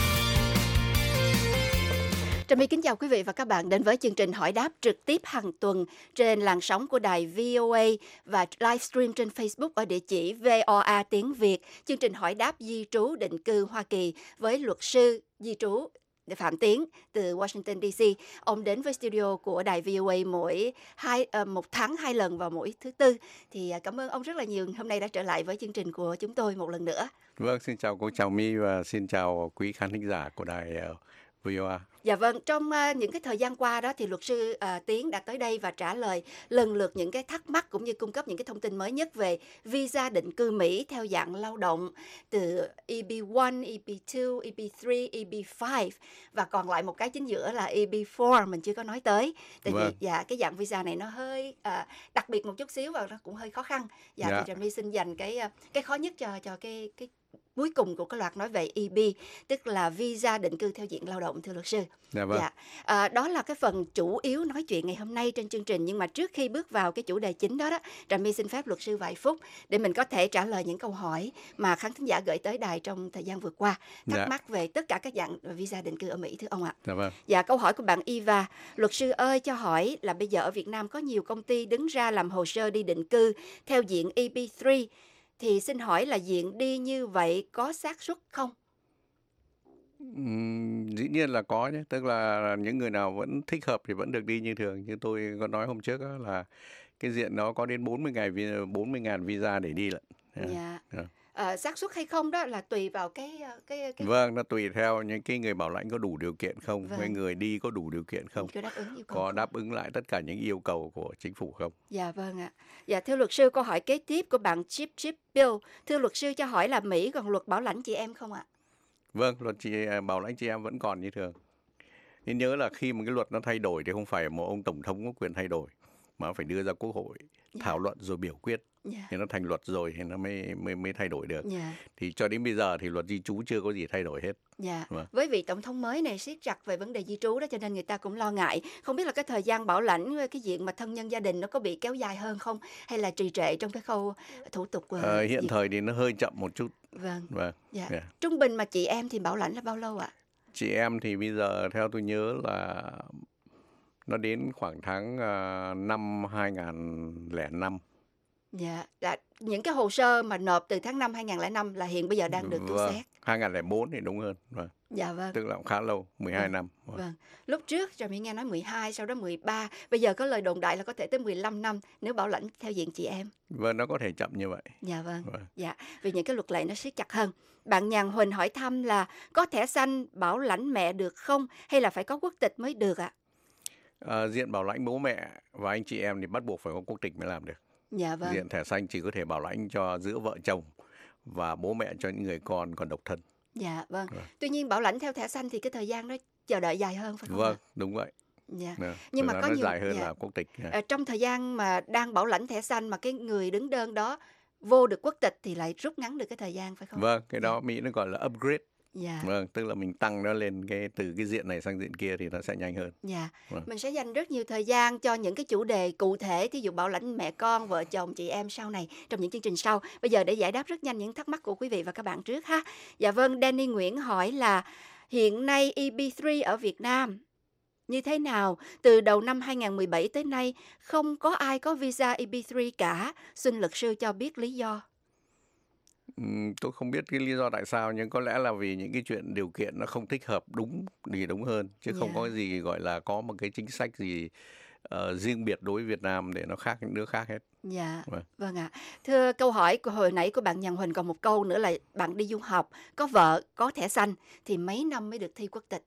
Trà My kính chào quý vị và các bạn đến với chương trình hỏi đáp trực tiếp hàng tuần trên làn sóng của đài VOA và livestream trên Facebook ở địa chỉ VOA tiếng Việt. Chương trình hỏi đáp di trú định cư Hoa Kỳ với luật sư di trú Phạm Tiến từ Washington DC. Ông đến với studio của đài VOA một tháng 2 lần vào mỗi thứ Tư. Thì cảm ơn ông rất là nhiều hôm nay đã trở lại với chương trình của chúng tôi một lần nữa. Vâng, xin chào cô Trà My và xin chào quý khán thính giả của đài VOA. Dạ vâng, trong những cái thời gian qua đó thì luật sư Tiến đã tới đây và trả lời lần lượt những cái thắc mắc cũng như cung cấp những cái thông tin mới nhất về visa định cư Mỹ theo dạng lao động từ EB1, EB2, EB3, EB5 và còn lại một cái chính giữa là EB4 mình chưa có nói tới. Tại vì dạ cái dạng visa này nó hơi đặc biệt một chút xíu và nó cũng hơi khó khăn. Dạ thì Trà My xin dành cái khó nhất cho cái cuối cùng của cái loạt nói về EB, tức là visa định cư theo diện lao động, thưa luật sư. Dạ vâng. Đó là cái phần chủ yếu nói chuyện ngày hôm nay trên chương trình, nhưng mà trước khi bước vào cái chủ đề chính đó, Trà My xin phép luật sư vài phút để mình có thể trả lời những câu hỏi mà khán thính giả gửi tới đài trong thời gian vừa qua, thắc mắc về tất cả các dạng visa định cư ở Mỹ, thưa ông ạ. Dạ vâng. Dạ, câu hỏi của bạn Eva, luật sư ơi cho hỏi là bây giờ ở Việt Nam có nhiều công ty đứng ra làm hồ sơ đi định cư theo diện EB3, thì xin hỏi là diện đi như vậy có xác suất không? Dĩ nhiên là có nhé, tức là những người nào vẫn thích hợp thì vẫn được đi như thường. Như tôi có nói hôm trước đó, là cái diện nó có đến 40.000 visa để đi lận. Xác suất hay không đó là tùy vào cái Vâng, nó tùy theo những cái người bảo lãnh có đủ điều kiện không, với người đi có đủ điều kiện không, có đáp ứng lại tất cả những yêu cầu của chính phủ không. Dạ vâng ạ. Dạ thưa luật sư, câu hỏi kế tiếp của bạn Chip Bill, thưa luật sư cho hỏi là Mỹ còn luật bảo lãnh chị em không ạ? Vâng, luật bảo lãnh chị em vẫn còn như thường. Nên nhớ là khi mà cái luật nó thay đổi thì không phải một ông tổng thống có quyền thay đổi, mà phải đưa ra quốc hội thảo luận rồi biểu quyết. Thì nó thành luật rồi thì nó mới thay đổi được. Thì cho đến bây giờ thì luật di trú chưa có gì thay đổi hết. Với vị tổng thống mới này siết chặt về vấn đề di trú đó, cho nên người ta cũng lo ngại. Không biết là cái thời gian bảo lãnh cái diện mà thân nhân gia đình nó có bị kéo dài hơn không, hay là trì trệ trong cái khâu thủ tục? Hiện thời thì nó hơi chậm một chút. Trung bình mà chị em thì bảo lãnh là bao lâu ạ? Chị em thì bây giờ theo tôi nhớ là nó đến khoảng tháng năm 2005. Những cái hồ sơ mà nộp từ tháng 5 2005 là hiện bây giờ đang được cứu xét. 2004 thì đúng hơn. Dạ vâng. Tức là cũng khá lâu, 12 năm. Vâng. Lúc trước Trà My nghe nói 12, sau đó 13, bây giờ có lời đồn đại là có thể tới 15 năm nếu bảo lãnh theo diện chị em. Vâng, nó có thể chậm như vậy. Dạ vâng. Dạ, vì những cái luật lệ nó siết chặt hơn. Bạn Nhàn Huỳnh hỏi thăm là có thẻ xanh bảo lãnh mẹ được không, hay là phải có quốc tịch mới được ạ? Diện bảo lãnh bố mẹ và anh chị em thì bắt buộc phải có quốc tịch mới làm được. Dạ vâng. Diện thẻ xanh chỉ có thể bảo lãnh cho giữa vợ chồng và bố mẹ cho những người con còn độc thân. Dạ vâng. Tuy nhiên bảo lãnh theo thẻ xanh thì cái thời gian đó chờ đợi dài hơn phải không? Vâng, đúng vậy. Dạ. Nhưng mà có nhiều dài hơn là quốc tịch. Trong thời gian mà đang bảo lãnh thẻ xanh mà cái người đứng đơn đó vô được quốc tịch thì lại rút ngắn được cái thời gian phải không? Vâng, cái đó Mỹ nó gọi là upgrade. Dạ. Vâng, tức là mình tăng nó lên từ cái diện này sang diện kia thì nó sẽ nhanh hơn. Dạ. Vâng. Mình sẽ dành rất nhiều thời gian cho những cái chủ đề cụ thể, thí dụ bảo lãnh mẹ con, vợ chồng, chị em sau này trong những chương trình sau. Bây giờ để giải đáp rất nhanh những thắc mắc của quý vị và các bạn trước ha. Dạ vâng, Danny Nguyễn hỏi là hiện nay EB3 ở Việt Nam như thế nào? Từ đầu năm 2017 tới nay không có ai có visa EB3 cả. Xin luật sư cho biết lý do. Tôi không biết cái lý do tại sao, nhưng có lẽ là vì những cái chuyện điều kiện nó không thích hợp đúng hơn, chứ không có gì gọi là có một cái chính sách gì riêng biệt đối với Việt Nam để nó khác những nước khác hết. Dạ, vâng ạ. Thưa, câu hỏi của hồi nãy của bạn Nhàn Huỳnh còn một câu nữa là bạn đi du học, có vợ, có thẻ xanh thì mấy năm mới được thi quốc tịch?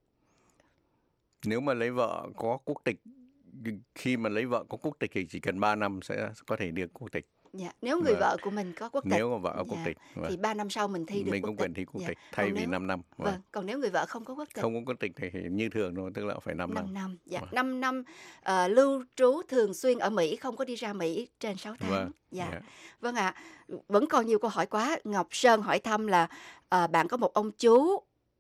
Nếu mà lấy vợ có quốc tịch, khi mà lấy vợ có quốc tịch thì chỉ cần 3 năm sẽ có thể được quốc tịch. Dạ. Nếu người vợ của mình có quốc tịch, nếu mà vợ có quốc tịch thì 3 năm sau mình thi được mình quốc cũng tịch. quyền thi quốc tịch thay vì 5 năm. Vâng. Còn nếu người vợ không có quốc tịch, không có quốc tịch thì như thường thôi, tức là phải 5 năm. 5 năm. Dạ. 5 năm lưu trú thường xuyên ở Mỹ, không có đi ra Mỹ trên 6 tháng. Dạ. Vâng ạ. Vẫn còn nhiều câu hỏi quá. Ngọc Sơn hỏi thăm là bạn có một ông chú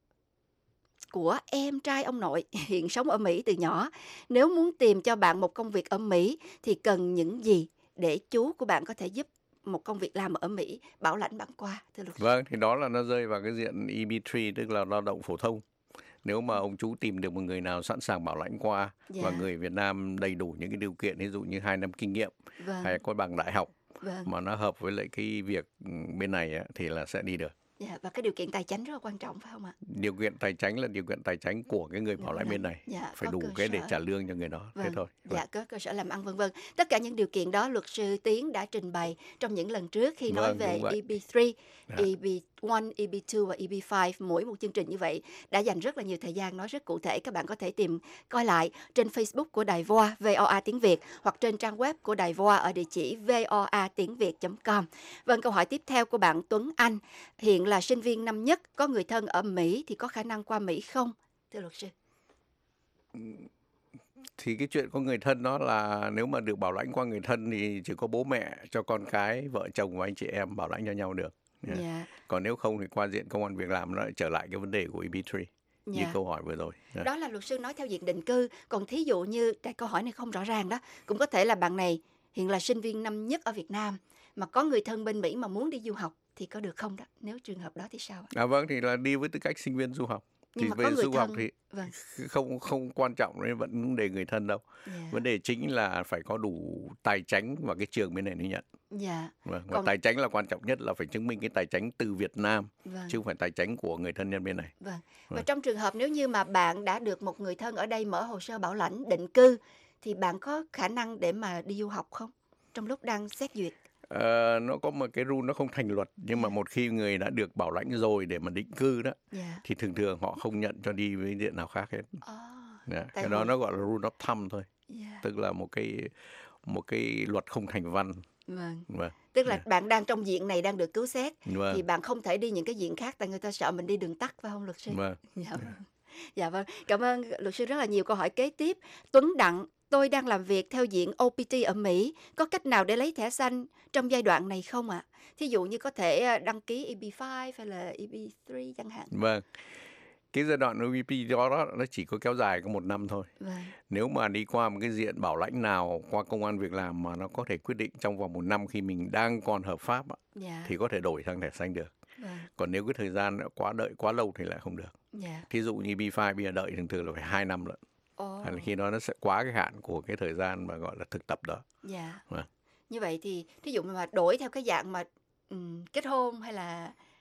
của em trai ông nội hiện sống ở Mỹ từ nhỏ. Nếu muốn tìm cho bạn một công việc ở Mỹ thì cần những gì để chú của bạn có thể giúp một công việc làm ở Mỹ bảo lãnh bạn qua, thưa luật sư? Vâng, thì đó là nó rơi vào cái diện EB3, tức là lao động phổ thông. Nếu mà ông chú tìm được một người nào sẵn sàng bảo lãnh qua và người Việt Nam đầy đủ những cái điều kiện, ví dụ như 2 năm kinh nghiệm hay có bằng đại học mà nó hợp với lại cái việc bên này thì là sẽ đi được. Dạ, và cái điều kiện tài chính rất là quan trọng phải không ạ? Điều kiện tài chính là điều kiện tài chính của cái người bảo lãnh bên này. Phải đủ cái để trả lương cho người đó. Thế thôi. Dạ, có cơ sở làm ăn vân vân. Tất cả những điều kiện đó luật sư Tiến đã trình bày trong những lần trước khi nói về EB3, EB1, EB2 và EB5. Mỗi một chương trình như vậy đã dành rất là nhiều thời gian nói rất cụ thể. Các bạn có thể tìm coi lại trên Facebook của Đài VOA, VOA tiếng Việt, hoặc trên trang web của Đài VOA ở địa chỉ voatiengviet.com. Vâng, câu hỏi tiếp theo của bạn Tuấn Anh. Hiện là sinh viên năm nhất, có người thân ở Mỹ thì có khả năng qua Mỹ không, thưa luật sư? Thì cái chuyện có người thân đó là nếu mà được bảo lãnh qua người thân thì chỉ có bố mẹ cho con cái, vợ chồng và anh chị em bảo lãnh cho nhau được. Còn nếu không thì qua diện công an việc làm nó lại trở lại cái vấn đề của EB3 như câu hỏi vừa rồi. Đó là luật sư nói theo diện định cư. Còn thí dụ như cái câu hỏi này không rõ ràng đó, cũng có thể là bạn này hiện là sinh viên năm nhất ở Việt Nam mà có người thân bên Mỹ mà muốn đi du học thì có được không đó? Nếu trường hợp đó thì sao? Vâng, thì là đi với tư cách sinh viên du học. Nhưng thì mà về du học thì không quan trọng nên vẫn vấn đề người thân đâu. Vấn đề chính là phải có đủ tài chánh và cái trường bên này nó nhận. Và tài chánh là quan trọng nhất, là phải chứng minh cái tài chánh từ Việt Nam chứ không phải tài chánh của người thân nhân bên này. Và trong trường hợp nếu như mà bạn đã được một người thân ở đây mở hồ sơ bảo lãnh định cư thì bạn có khả năng để mà đi du học không trong lúc đang xét duyệt? Nó có một cái rule nó không thành luật, nhưng mà một khi người đã được bảo lãnh rồi để mà định cư đó thì thường thường họ không nhận cho đi với diện nào khác hết. Cái đó nó gọi là rule of thumb thôi. Tức là một cái luật không thành văn. Tức là bạn đang trong diện này đang được cứu xét thì bạn không thể đi những cái diện khác, tại người ta sợ mình đi đường tắt, phải không luật sư? Dạ vâng. Cảm ơn luật sư rất là nhiều. Câu hỏi kế tiếp, Tuấn Đặng: tôi đang làm việc theo diện OPT ở Mỹ, có cách nào để lấy thẻ xanh trong giai đoạn này không ạ? Thí dụ như có thể đăng ký EB5 hay là EB3 chẳng hạn. Vâng. Cái giai đoạn OPT đó nó chỉ có kéo dài có 1 năm thôi. Nếu mà đi qua một cái diện bảo lãnh nào qua công an việc làm mà nó có thể quyết định trong vòng 1 năm khi mình đang còn hợp pháp thì có thể đổi sang thẻ xanh được. Còn nếu cái thời gian đợi quá lâu thì lại không được. Thí dụ như EB5 bây giờ đợi thường là phải 2 năm lận. Khi đó nó sẽ quá cái hạn của cái thời gian mà gọi là thực tập đó. Như vậy thì thí dụ mà đổi theo cái dạng mà kết hôn hay là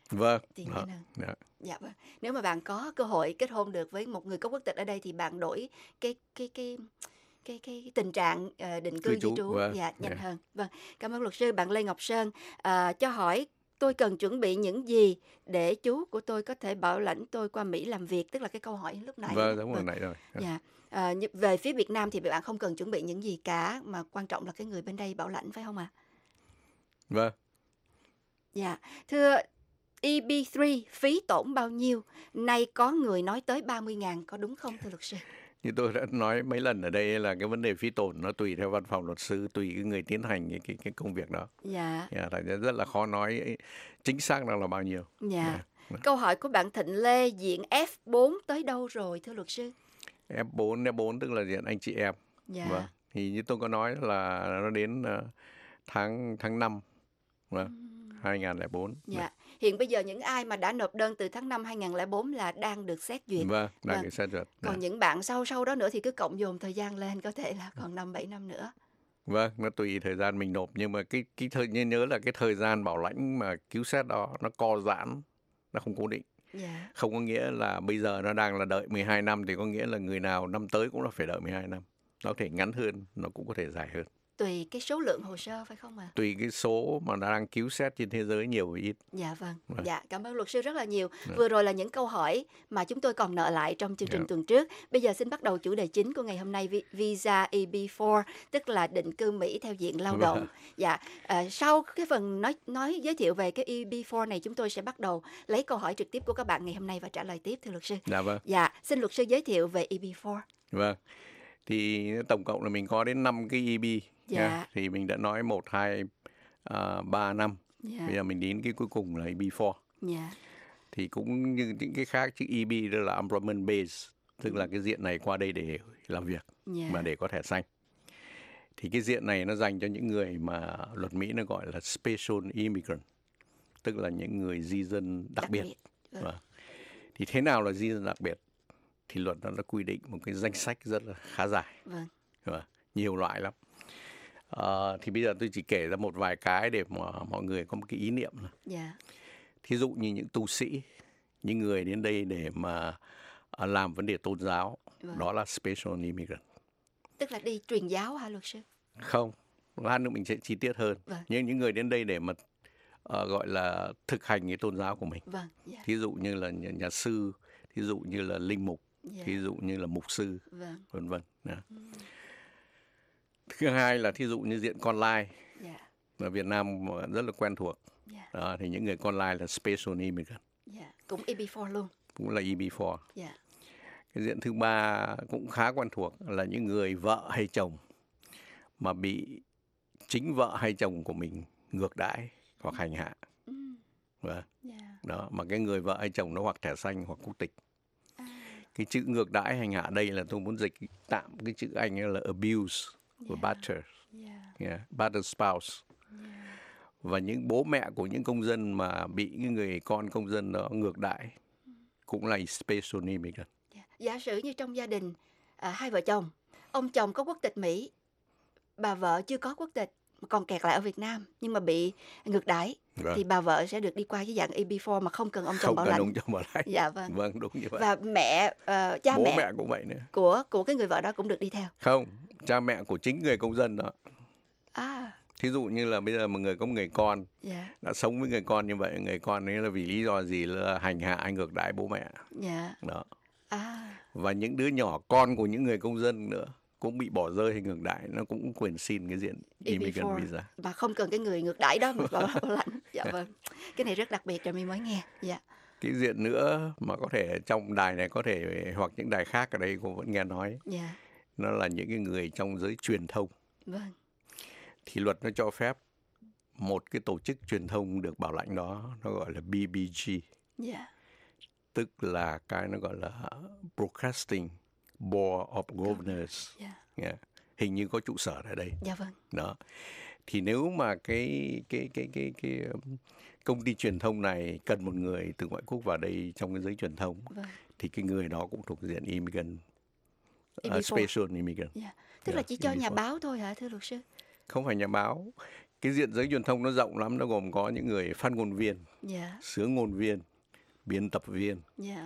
Vâng. Tiền nhân thân. Dạ vâng. Nếu mà bạn có cơ hội kết hôn được với một người có quốc tịch ở đây thì bạn đổi cái tình trạng định cư di trú nhanh hơn. Vâng, cảm ơn luật sư. Bạn Lê Ngọc Sơn cho hỏi tôi cần chuẩn bị những gì để chú của tôi có thể bảo lãnh tôi qua Mỹ làm việc, tức là cái câu hỏi lúc nãy. Vâng, đúng rồi nãy rồi. Dạ. Về phía Việt Nam thì bạn không cần chuẩn bị những gì cả, mà quan trọng là cái người bên đây bảo lãnh, phải không ạ? Vâng. Dạ. Thưa EB3 phí tổn bao nhiêu? Nay có người nói tới 30.000, có đúng không thưa luật sư? Như tôi đã nói mấy lần ở đây là cái vấn đề phí tổn nó tùy theo văn phòng luật sư, tùy cái người tiến hành cái công việc đó. Dạ. Rất là khó nói chính xác là bao nhiêu. Dạ. Câu hỏi của bạn Thịnh Lê, diện F4 tới đâu rồi thưa luật sư? F4 tức là diện anh chị em. Dạ. Vâng. Thì như tôi có nói là nó đến tháng 5 2004. Dạ. Hiện bây giờ những ai mà đã nộp đơn từ tháng 5 2004 là đang được xét duyệt. Vâng, đang được xét duyệt. Còn những bạn sau đó nữa thì cứ cộng dồn thời gian lên, có thể là còn 5-7 năm nữa. Vâng, nó tùy thời gian mình nộp, nhưng mà nhớ là cái thời gian bảo lãnh mà cứu xét đó nó co giãn, nó không cố định. Yeah. Không có nghĩa là bây giờ nó đang là đợi 12 năm thì có nghĩa là người nào năm tới cũng là phải đợi 12 năm. Nó có thể ngắn hơn, nó cũng có thể dài hơn. Tùy cái số lượng hồ sơ phải không ạ? Tùy cái số mà nó đang cứu xét trên thế giới nhiều hay ít. Dạ vâng. Dạ, cảm ơn luật sư rất là nhiều. Vừa rồi là những câu hỏi mà chúng tôi còn nợ lại trong chương trình tuần trước. Bây giờ xin bắt đầu chủ đề chính của ngày hôm nay, visa EB4, tức là định cư Mỹ theo diện lao động. Dạ, sau cái phần nói giới thiệu về cái EB4 này, chúng tôi sẽ bắt đầu lấy câu hỏi trực tiếp của các bạn ngày hôm nay và trả lời tiếp thưa luật sư. Dạ vâng. Dạ, xin luật sư giới thiệu về EB4. Vâng. Thì tổng cộng là mình có đến 5 cái EB. Dạ. Thì mình đã nói 1, 2, 3 năm. Dạ. Bây giờ mình đến cái cuối cùng là EB4. Dạ. Thì cũng như những cái khác, chữ EB đó là employment base, tức là cái diện này qua đây để làm việc mà để có thẻ xanh. Thì cái diện này nó dành cho những người mà luật Mỹ nó gọi là special immigrant, tức là những người di dân đặc biệt. Thì thế nào là di dân đặc biệt? Thì luật nó quy định một cái danh sách rất là khá dài. Nhiều loại lắm. Thì bây giờ tôi chỉ kể ra một vài cái để mà mọi người có một cái ý niệm. Thí dụ như những tu sĩ, những người đến đây để mà làm vấn đề tôn giáo, đó là special immigrant. Tức là đi truyền giáo hả luật sư? Không, lát nữa mình sẽ chi tiết hơn. Nhưng những người đến đây để mà gọi là thực hành cái tôn giáo của mình. Thí dụ như là nhà sư, thí dụ như là linh mục, thí dụ như là mục sư, vân vân. Thứ hai là thí dụ như diện con lai, ở Việt Nam rất là quen thuộc. Đó, thì những người con lai là special immigrant. Cũng EB4 luôn. Cũng là EB4. Cái diện thứ ba cũng khá quen thuộc là những người vợ hay chồng mà bị chính vợ hay chồng của mình ngược đãi hoặc hành hạ. Đó, mà cái người vợ hay chồng nó hoặc thẻ xanh hoặc quốc tịch. Cái chữ ngược đãi hành hạ đây là tôi muốn dịch tạm cái chữ Anh là abuse và batter. Batter spouse. Và những bố mẹ của những công dân mà bị những người con công dân đó ngược đãi cũng là special immigrant. Giả sử như trong gia đình hai vợ chồng, ông chồng có quốc tịch Mỹ, bà vợ chưa có quốc tịch, còn kẹt lại ở Việt Nam nhưng mà bị ngược đãi, thì bà vợ sẽ được đi qua cái dạng EB4 mà không cần ông chồng bảo lãnh. Không cần ông chồng bảo lãnh. Dạ vâng. Vâng, đúng như vậy. Và mẹ, cha bố mẹ cũng vậy nữa. Của cái người vợ đó cũng được đi theo. Không, cha mẹ của chính người công dân đó. Thí dụ như là bây giờ một người có một người con đã sống với người con như vậy, người con ấy là vì lý do gì là hành hạ ngược đãi bố mẹ. Đó. Và những đứa nhỏ con của những người công dân nữa cũng bị bỏ rơi hay ngược đãi, nó cũng quyền xin cái diện immigrant visa. Và không cần cái người ngược đãi đó mà bảo lãnh. Dạ vâng. Cái này rất đặc biệt, rồi mình mới nghe. Cái diện nữa mà có thể trong đài này có thể hoặc những đài khác ở đây cũng vẫn nghe nói. Nó là những cái người trong giới truyền thông. Thì luật nó cho phép một cái tổ chức truyền thông được bảo lãnh đó, nó gọi là BBG. Tức là cái nó gọi là Broadcasting Board of Governors. Hình như có trụ sở ở đây. Đó. Thì nếu mà cái công ty truyền thông này cần một người từ ngoại quốc vào đây trong cái giới truyền thông, thì cái người đó cũng thuộc diện immigrant, special immigrant. Tức là chỉ cho nhà báo thôi hả thưa luật sư? Không phải nhà báo. cái diện giới truyền thông nó rộng lắm, nó gồm có những người phát ngôn viên, xướng ngôn viên, biên tập viên,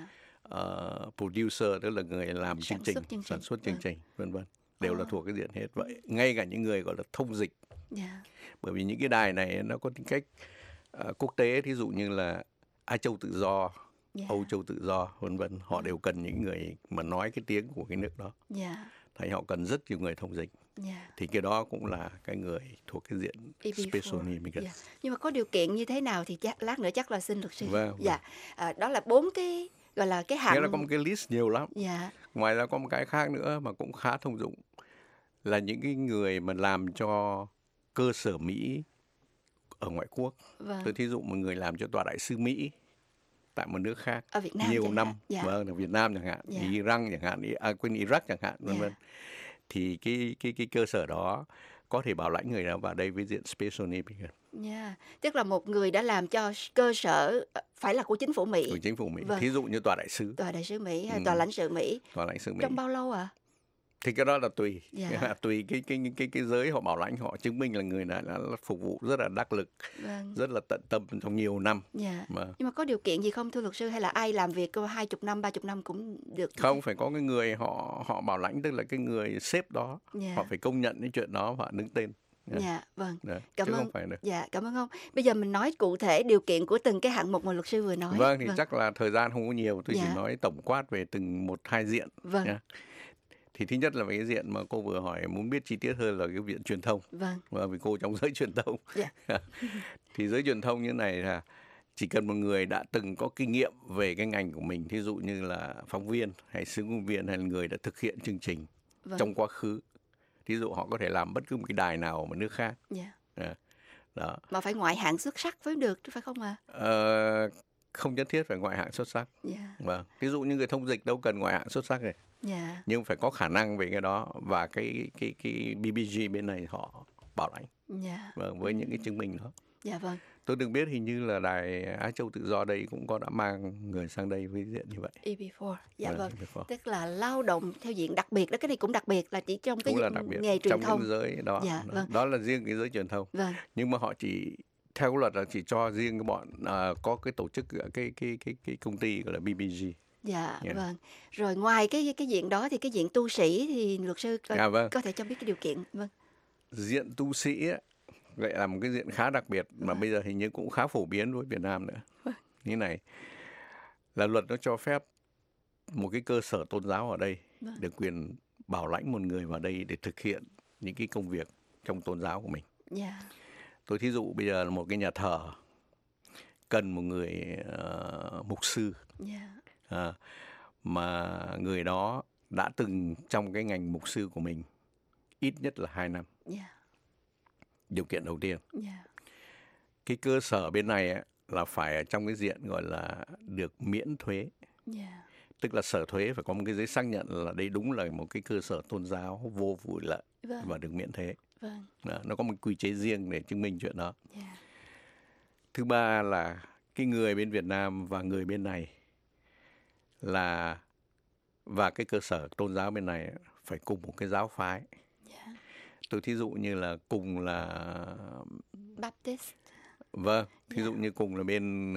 producer, tức là người làm chương trình, sản xuất chương trình, vân vân, đều là thuộc cái diện hết. Vậy ngay cả những người gọi là thông dịch, bởi vì những cái đài này nó có tính cách quốc tế, thí dụ như là Á Châu Tự Do, Âu Châu Tự Do, vân vân, họ đều cần những người mà nói cái tiếng của cái nước đó. Thì họ cần rất nhiều người thông dịch. Thì cái đó cũng là cái người thuộc cái diện Special Immigrant. Nhưng mà có điều kiện như thế nào thì lát nữa chắc là xin luật sư. Đó là 4 cái gọi là cái hạng. Nghĩa là có một cái list nhiều lắm. Ngoài ra có một cái khác nữa mà cũng khá thông dụng, là những cái người mà làm cho cơ sở Mỹ ở ngoại quốc. Tôi thí dụ một người làm cho tòa đại sứ Mỹ tại một nước khác ở Việt Nam nhiều năm, ở Việt Nam chẳng hạn, Iran chẳng hạn, Iraq chẳng hạn, vân vân. Thì cái cơ sở đó có thể bảo lãnh người đó vào đây với diện Special Immigrant. Tức là một người đã làm cho cơ sở phải là của chính phủ Mỹ. Của chính phủ Mỹ. Thí dụ như tòa đại sứ. Tòa đại sứ Mỹ hay tòa lãnh sự Mỹ. Tòa lãnh sự Mỹ. Trong bao lâu ạ? Thì cái đó là tùy. Tùy cái giới họ bảo lãnh, họ chứng minh là người này là phục vụ rất là đắc lực, rất là tận tâm trong nhiều năm. Nhưng mà có điều kiện gì không thưa luật sư, hay là ai làm việc 20 năm, 30 năm cũng được? Không, phải có cái người họ bảo lãnh, tức là cái người sếp đó, họ phải công nhận cái chuyện đó và đứng tên. Cảm ơn. Cảm ơn ông. Bây giờ mình nói cụ thể điều kiện của từng cái hạng mục mà luật sư vừa nói. Thì chắc là thời gian không có nhiều, tôi chỉ nói tổng quát về từng 1-2 diện. Thì thứ nhất là về cái diện mà cô vừa hỏi muốn biết chi tiết hơn là cái viện truyền thông. Vì cô trong giới truyền thông. Thì giới truyền thông như này là chỉ cần một người đã từng có kinh nghiệm về cái ngành của mình, thí dụ như là phóng viên hay xướng ngôn viên hay là người đã thực hiện chương trình trong quá khứ. Thí dụ họ có thể làm bất cứ một cái đài nào ở một nước khác. Đó. Mà phải ngoại hạng xuất sắc mới được, phải không ạ? Không nhất thiết phải ngoại hạng xuất sắc. Ví dụ như người thông dịch đâu cần ngoại hạng xuất sắc này. Nhưng phải có khả năng về cái đó, và cái BBG bên này họ bảo lãnh với những cái chứng minh đó. Tôi được biết hình như là đài Á Châu Tự Do đây cũng đã mang người sang đây với diện như vậy. EB4, EB4. Tức là lao động theo diện đặc biệt đó, cái này cũng đặc biệt là chỉ trong cái nghề truyền thông. Trong cái giới đó, đó là riêng cái giới truyền thông. Nhưng mà họ chỉ theo luật là chỉ cho riêng cái bọn có cái tổ chức cái công ty gọi là BBG. Rồi ngoài cái diện đó thì cái diện tu sĩ thì luật sư có thể cho biết cái điều kiện. Diện tu sĩ ấy, vậy là một cái diện khá đặc biệt mà bây giờ hình như cũng khá phổ biến với Việt Nam nữa. Như này là luật nó cho phép một cái cơ sở tôn giáo ở đây được quyền bảo lãnh một người vào đây để thực hiện những cái công việc trong tôn giáo của mình. Tôi thí dụ bây giờ là một cái nhà thờ cần một người mục sư mà người đó đã từng trong cái ngành mục sư của mình ít nhất là 2 năm. Điều kiện đầu tiên. Cái cơ sở bên này ấy, là phải ở trong cái diện gọi là được miễn thuế. Tức là sở thuế phải có một cái giấy xác nhận là đây đúng là một cái cơ sở tôn giáo vô vụ lợi và được miễn thuế. Nó có một quy chế riêng để chứng minh chuyện đó. Thứ ba là cái người bên Việt Nam và người bên này là và cái cơ sở tôn giáo bên này phải cùng một cái giáo phái. Tôi thí dụ như là cùng là Baptist. Thí dụ như cùng là bên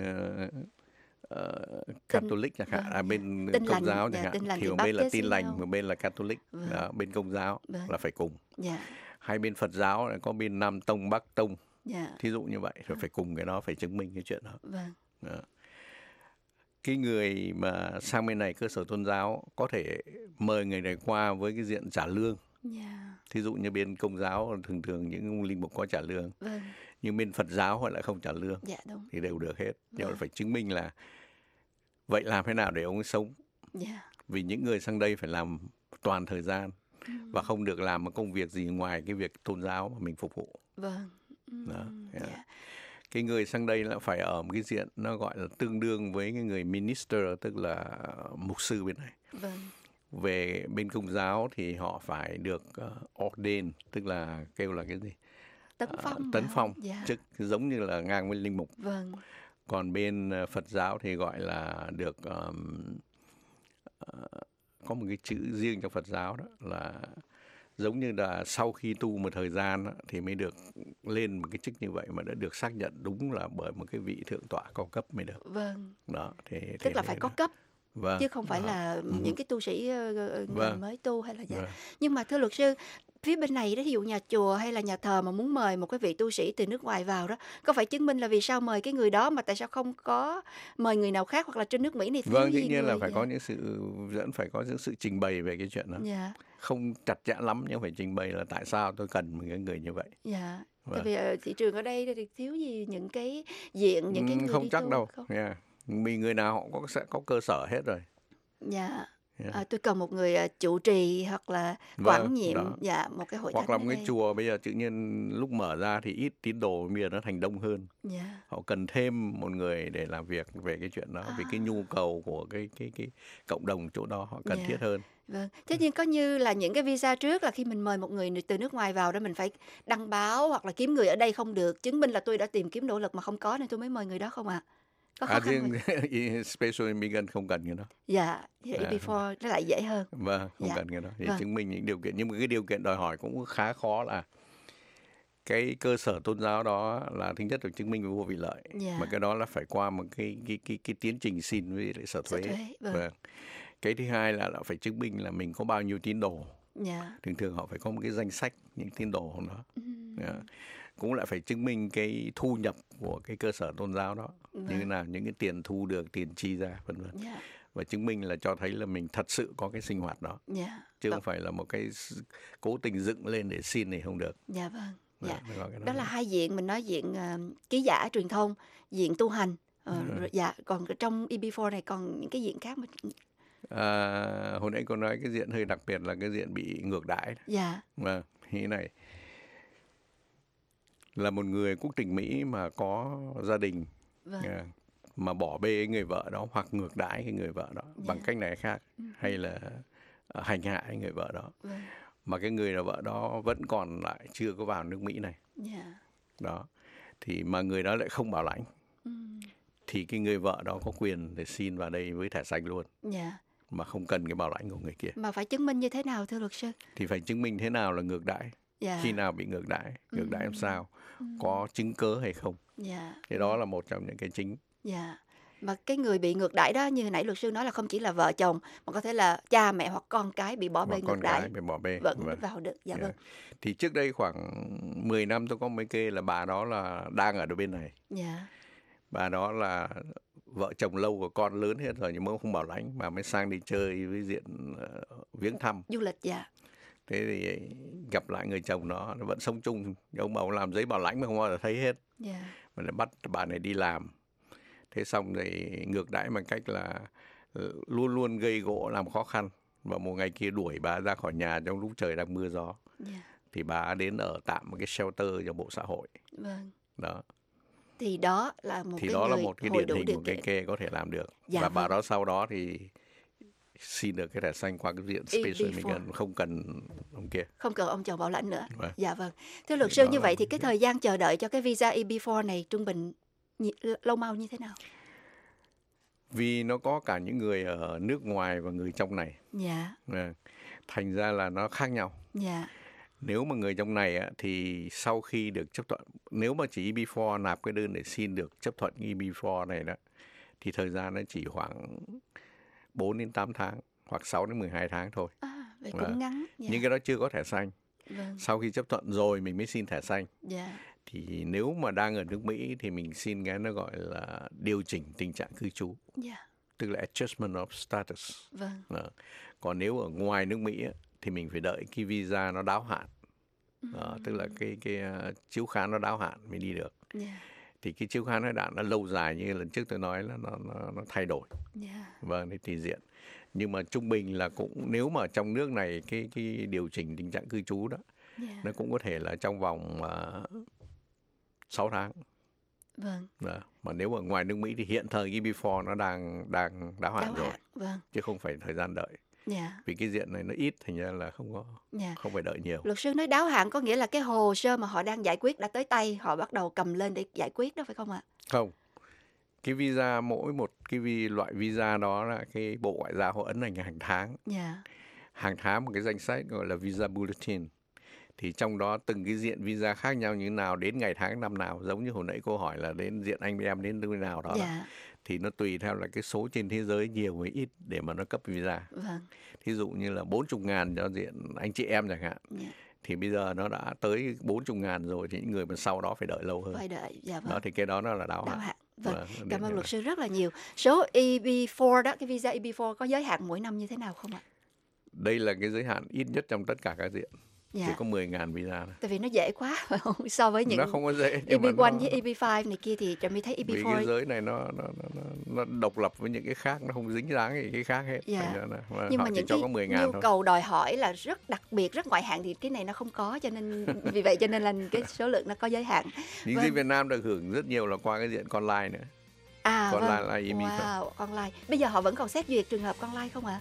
Catholic chẳng hạn, bên Công giáo chẳng hạn, thì bên là Tin Lành, một bên là Catholic, bên Công giáo là phải cùng. Hai bên Phật giáo là có bên Nam Tông, Bắc Tông. Thí dụ như vậy, rồi phải cùng cái đó, phải chứng minh cái chuyện đó. Cái người mà sang bên này cơ sở tôn giáo có thể mời người này qua với cái diện trả lương. Thí dụ như bên Công giáo thường thường những ông linh mục có trả lương. Nhưng bên Phật giáo họ lại không trả lương. Thì đều được hết. Nhưng mà phải chứng minh là vậy làm thế nào để ông ấy sống. Vì những người sang đây phải làm toàn thời gian và không được làm một công việc gì ngoài cái việc tôn giáo mà mình phục vụ. Cái người sang đây là phải ở một cái diện nó gọi là tương đương với cái người minister, tức là mục sư bên này. Về bên Công giáo thì họ phải được ordain, tức là kêu là cái gì? Tấn phong, chức giống như là ngang với linh mục. Còn bên Phật giáo thì gọi là được có một cái chữ riêng trong Phật giáo đó là giống như là sau khi tu một thời gian đó, thì mới được lên một cái chức như vậy mà đã được xác nhận đúng là bởi một cái vị thượng tọa cao cấp mới được. Vâng. Đó, tức là phải có cấp. Vâng, chứ không phải là những cái tu sĩ người mới tu hay là gì. Vâng. Nhưng mà thưa luật sư, phía bên này đó, ví dụ nhà chùa hay là nhà thờ mà muốn mời một cái vị tu sĩ từ nước ngoài vào đó, có phải chứng minh là vì sao mời cái người đó mà tại sao không có mời người nào khác, hoặc là trên nước Mỹ này Vâng, dĩ nhiên là phải có những sự vẫn phải có những sự trình bày về cái chuyện đó. Dạ. Không chặt chẽ lắm nhưng phải trình bày là tại sao tôi cần một cái người như vậy. Dạ. Vâng. Tại vì ở thị trường ở đây thì thiếu gì những cái diện, những cái người không đi chắc tu, đâu. không? Yeah. Vì người nào họ sẽ có cơ sở hết rồi. Dạ. Yeah. Tôi cần một người trụ trì hoặc là quản nhiệm, dạ, một cái hội thánh. Hoặc là một cái chùa bây giờ tự nhiên lúc mở ra thì ít tín đồ, bây giờ nó thành đông hơn. Yeah. Họ cần thêm một người để làm việc về cái chuyện đó, vì cái nhu cầu của cái cộng đồng chỗ đó họ cần thiết hơn. Vâng. Thế nhưng có như là những cái visa trước là khi mình mời một người từ nước ngoài vào đó mình phải đăng báo hoặc là kiếm người ở đây không được, chứng minh là tôi đã tìm kiếm nỗ lực mà không có nên tôi mới mời người đó không ạ? Có khó khăn riêng special immigrant không cần cái đó. Dạ, before nó lại dễ hơn. Vâng, không cần cái đó. Thì chứng minh những điều kiện, nhưng mà cái điều kiện đòi hỏi cũng khá khó là cái cơ sở tôn giáo đó là thứ nhất là chứng minh vô vị lợi, mà cái đó là phải qua một cái tiến trình xin với lại sở thuế. Vâng. Cái thứ hai là phải chứng minh là mình có bao nhiêu tín đồ. Thường họ phải có một cái danh sách những tín đồ đó. Cũng lại phải chứng minh cái thu nhập của cái cơ sở tôn giáo đó, như thế nào, những cái tiền thu được, tiền chi ra, vân vân. Và chứng minh là cho thấy là mình thật sự có cái sinh hoạt đó, chứ không phải là một cái cố tình dựng lên để xin thì không được. Dạ vâng. Đó là hai diện, mình nói diện ký giả truyền thông, diện tu hành. Dạ, còn trong EB4 này còn những cái diện khác mà... hồi nãy cô nói cái diện hơi đặc biệt là cái diện bị ngược đãi. Dạ. Vâng, thế này là một người quốc tịch Mỹ mà có gia đình, mà bỏ bê cái người vợ đó hoặc ngược đãi cái người vợ đó bằng cách này khác, hay là hành hạ cái người vợ đó, mà cái người là vợ đó vẫn còn lại chưa có vào nước Mỹ này, đó thì mà người đó lại không bảo lãnh, thì cái người vợ đó có quyền để xin vào đây với thẻ xanh luôn, mà không cần cái bảo lãnh của người kia. Mà phải chứng minh như thế nào thưa luật sư? Thì phải chứng minh thế nào là ngược đãi, khi nào bị ngược đãi làm sao, có chứng cớ hay không. Thì đó là một trong những cái chính. Mà cái người bị ngược đãi đó như hồi nãy luật sư nói là không chỉ là vợ chồng mà có thể là cha mẹ hoặc con cái bị bỏ bê ngược đãi, bị bỏ bê vẫn vào được. Vâng. Thì trước đây khoảng 10 năm tôi có mấy kê là bà đó là đang ở bên này. Bà đó là vợ chồng lâu và con lớn hết rồi nhưng mà không bảo lãnh, mà mới sang đi chơi với diện viếng thăm du lịch. Thế thì gặp lại người chồng nó vẫn sống chung, ông bảo làm giấy bảo lãnh mà không bao giờ thấy hết. Mà lại bắt bà này đi làm. Thế xong rồi ngược đãi bằng cách là luôn luôn gây gổ làm khó khăn. Và một ngày kia đuổi bà ra khỏi nhà trong lúc trời đang mưa gió. Thì bà đến ở tạm một cái shelter cho bộ xã hội. Đó. Thì đó là một cái điển hình một cái kê có thể làm được. Và bà đó sau đó thì xin được cái thẻ xanh qua cái diện special immigrant, không cần ông kia, không cần ông chồng bảo lãnh nữa. Dạ vâng. Thưa luật sư, như vậy thì cái thời gian chờ đợi cho cái visa EB4 này trung bình lâu mau như thế nào? Vì nó có cả những người ở nước ngoài và người trong này. Thành ra là nó khác nhau. Nếu mà người trong này thì sau khi được chấp thuận, nếu mà chỉ EB4 nạp cái đơn để xin được chấp thuận EB4 này đó, thì thời gian nó chỉ khoảng 4 đến 8 tháng hoặc 6 đến 12 tháng thôi. Vậy cũng ngắn. Nhưng cái đó chưa có thẻ xanh. Sau khi chấp thuận rồi mình mới xin thẻ xanh. Thì nếu mà đang ở nước Mỹ thì mình xin cái nó gọi là điều chỉnh tình trạng cư trú. Tức là adjustment of status. Còn nếu ở ngoài nước Mỹ thì mình phải đợi cái visa nó đáo hạn. Tức là cái chiếu khám nó đáo hạn mới đi được. Thì cái chiếu khám nó lâu dài như lần trước tôi nói là nó thay đổi. Vâng, thì tùy diện. Nhưng mà trung bình là cũng nếu mà trong nước này cái điều chỉnh tình trạng cư trú đó, nó cũng có thể là trong vòng 6 tháng. Mà nếu ở ngoài nước Mỹ thì hiện thời EB4 nó đang đáo hạn rồi. Chứ không phải thời gian đợi. Vì cái diện này nó ít, thành ra là không phải đợi nhiều. Luật sư nói đáo hạn có nghĩa là cái hồ sơ mà họ đang giải quyết đã tới tay, họ bắt đầu cầm lên để giải quyết đó phải không ạ? Không. Cái visa, mỗi một cái loại visa đó là cái Bộ Ngoại giao họ ấn hành hàng tháng. Hàng tháng một cái danh sách gọi là visa bulletin. Thì trong đó từng cái diện visa khác nhau như thế nào, đến ngày tháng năm nào, giống như hồi nãy cô hỏi là đến diện anh em đến nơi nào đó. Dạ. Thì nó tùy theo là cái số trên thế giới nhiều hay ít để mà nó cấp visa. Vâng. Thí dụ như là 40.000 cho diện anh chị em chẳng hạn. Dạ. Thì bây giờ nó đã tới 40.000 rồi, thì những người mà sau đó phải đợi lâu hơn. Phải đợi, dạ vâng. Đó thì cái đó nó là đáo hạn. Vâng, cảm ơn luật sư rất là nhiều. Số EB4 đó, cái visa EB4 có giới hạn mỗi năm như thế nào không ạ? Đây là cái giới hạn ít nhất trong tất cả các diện. Dạ. Chỉ có 10.000 visa thôi. Tại vì nó dễ quá phải không? So với những nó không có dễ, EB1 với EB5 này kia thì Trà My thấy EB4 vì cái giới này nó độc lập với những cái khác, nó không dính dáng gì cái khác hết. Dạ. Nhưng mà những cái nhu cầu đòi hỏi là rất đặc biệt, rất ngoại hạng thì cái này nó không có, cho nên vì vậy cho nên là cái số lượng nó có giới hạn. Những gì Việt Nam được hưởng rất nhiều là qua cái diện con lai nữa. Con lai là EB. Wow, con lai. Bây giờ họ vẫn còn xét duyệt trường hợp con lai không ạ?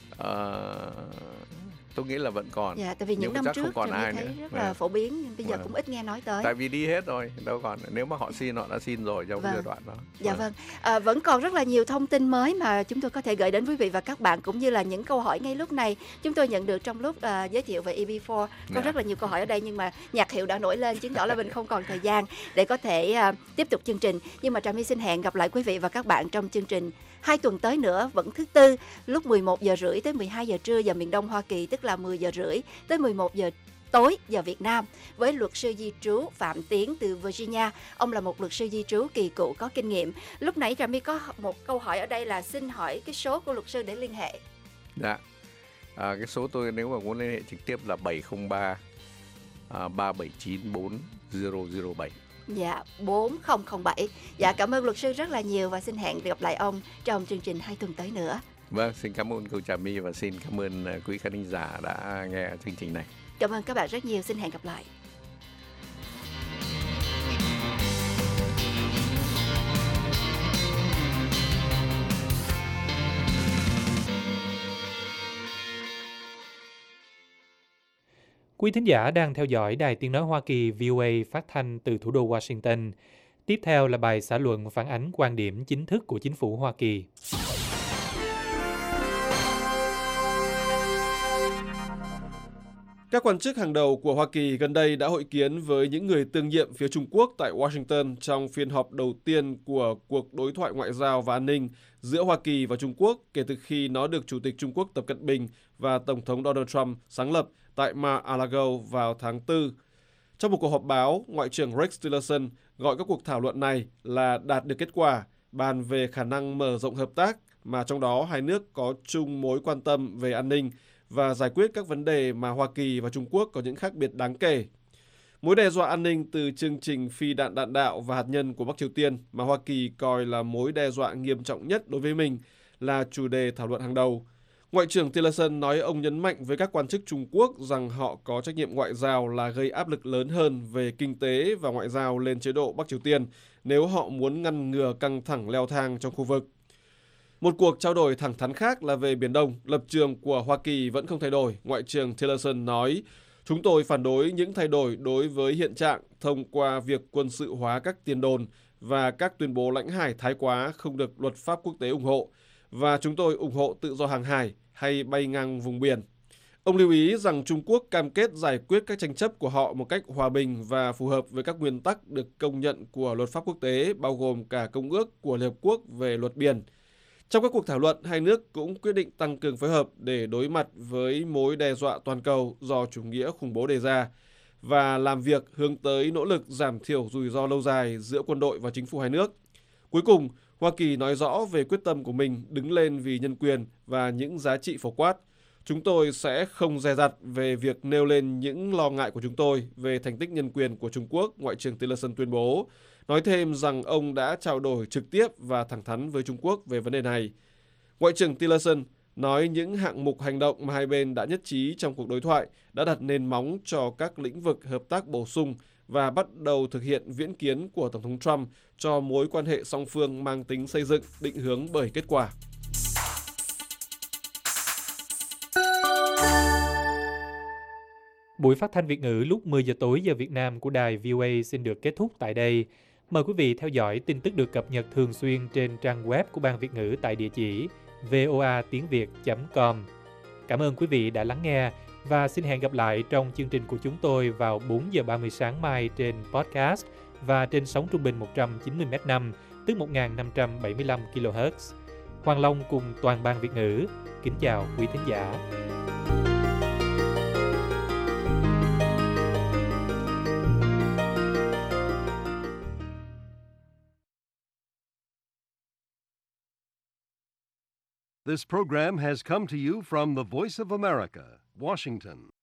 Tôi nghĩ là vẫn còn. Dạ, tại vì những năm trước Trà My thấy rất là phổ biến, nhưng bây giờ cũng ít nghe nói tới. Tại vì đi hết rồi, đâu còn. Nếu mà họ đã xin rồi trong giai đoạn đó. Dạ vâng. Vẫn còn rất là nhiều thông tin mới mà chúng tôi có thể gửi đến quý vị và các bạn, cũng như là những câu hỏi ngay lúc này chúng tôi nhận được trong lúc giới thiệu về EB4. Có rất là nhiều câu hỏi ở đây, nhưng mà nhạc hiệu đã nổi lên, chứng tỏ là mình không còn thời gian để có thể tiếp tục chương trình. Nhưng mà Trà My xin hẹn gặp lại quý vị và các bạn trong chương trình 2 tuần tới nữa, vẫn thứ Tư, lúc 11 giờ rưỡi tới 12 giờ trưa giờ miền Đông Hoa Kỳ, tức là 10 giờ rưỡi tới 11 giờ tối giờ Việt Nam, với luật sư di trú Phạm Tiến từ Virginia. Ông là một luật sư di trú kỳ cựu có kinh nghiệm. Lúc nãy Trà My có một câu hỏi ở đây là xin hỏi cái số của luật sư để liên hệ. Dạ. Cái số tôi nếu mà muốn liên hệ trực tiếp là 703 379 4007. Dạ, 4007. Dạ, cảm ơn luật sư rất là nhiều và xin hẹn gặp lại ông trong chương trình 2 tuần tới nữa. Vâng, xin cảm ơn cô Trà My và xin cảm ơn quý khán thính giả đã nghe chương trình này. Cảm ơn các bạn rất nhiều, xin hẹn gặp lại. Quý thính giả đang theo dõi Đài Tiếng Nói Hoa Kỳ VOA phát thanh từ thủ đô Washington. Tiếp theo là bài xã luận phản ánh quan điểm chính thức của chính phủ Hoa Kỳ. Các quan chức hàng đầu của Hoa Kỳ gần đây đã hội kiến với những người tương nhiệm phía Trung Quốc tại Washington trong phiên họp đầu tiên của cuộc đối thoại ngoại giao và an ninh giữa Hoa Kỳ và Trung Quốc kể từ khi nó được Chủ tịch Trung Quốc Tập Cận Bình và Tổng thống Donald Trump sáng lập tại Mar-a-Lago vào tháng 4. Trong một cuộc họp báo, Ngoại trưởng Rex Tillerson gọi các cuộc thảo luận này là đạt được kết quả, bàn về khả năng mở rộng hợp tác mà trong đó hai nước có chung mối quan tâm về an ninh và giải quyết các vấn đề mà Hoa Kỳ và Trung Quốc có những khác biệt đáng kể. Mối đe dọa an ninh từ chương trình phi đạn đạn đạo và hạt nhân của Bắc Triều Tiên mà Hoa Kỳ coi là mối đe dọa nghiêm trọng nhất đối với mình là chủ đề thảo luận hàng đầu. Ngoại trưởng Tillerson nói ông nhấn mạnh với các quan chức Trung Quốc rằng họ có trách nhiệm ngoại giao là gây áp lực lớn hơn về kinh tế và ngoại giao lên chế độ Bắc Triều Tiên nếu họ muốn ngăn ngừa căng thẳng leo thang trong khu vực. Một cuộc trao đổi thẳng thắn khác là về Biển Đông, lập trường của Hoa Kỳ vẫn không thay đổi. Ngoại trưởng Tillerson nói, chúng tôi phản đối những thay đổi đối với hiện trạng thông qua việc quân sự hóa các tiền đồn và các tuyên bố lãnh hải thái quá không được luật pháp quốc tế ủng hộ, và chúng tôi ủng hộ tự do hàng hải hay bay ngang vùng biển. Ông lưu ý rằng Trung Quốc cam kết giải quyết các tranh chấp của họ một cách hòa bình và phù hợp với các nguyên tắc được công nhận của luật pháp quốc tế, bao gồm cả Công ước của Liên Hợp Quốc về luật biển. Trong các cuộc thảo luận, hai nước cũng quyết định tăng cường phối hợp để đối mặt với mối đe dọa toàn cầu do chủ nghĩa khủng bố đề ra và làm việc hướng tới nỗ lực giảm thiểu rủi ro lâu dài giữa quân đội và chính phủ hai nước. Cuối cùng, Hoa Kỳ nói rõ về quyết tâm của mình đứng lên vì nhân quyền và những giá trị phổ quát. Chúng tôi sẽ không dè dặt về việc nêu lên những lo ngại của chúng tôi về thành tích nhân quyền của Trung Quốc, Ngoại trưởng Tillerson tuyên bố, nói thêm rằng ông đã trao đổi trực tiếp và thẳng thắn với Trung Quốc về vấn đề này. Ngoại trưởng Tillerson nói những hạng mục hành động mà hai bên đã nhất trí trong cuộc đối thoại đã đặt nền móng cho các lĩnh vực hợp tác bổ sung và bắt đầu thực hiện viễn kiến của Tổng thống Trump cho mối quan hệ song phương mang tính xây dựng, định hướng bởi kết quả. Buổi phát thanh Việt ngữ lúc 10 giờ tối giờ Việt Nam của đài VOA xin được kết thúc tại đây. Mời quý vị theo dõi tin tức được cập nhật thường xuyên trên trang web của Ban Việt ngữ tại địa chỉ voatiengviet.com. Cảm ơn quý vị đã lắng nghe Và xin hẹn gặp lại trong chương trình của chúng tôi vào 4 giờ 30 sáng mai trên podcast và trên sóng trung bình 190 m5, tức 1.575 kHz. Hoàng Long cùng toàn ban Việt ngữ kính chào quý thính giả. This program has come to you from the Voice of America, Washington.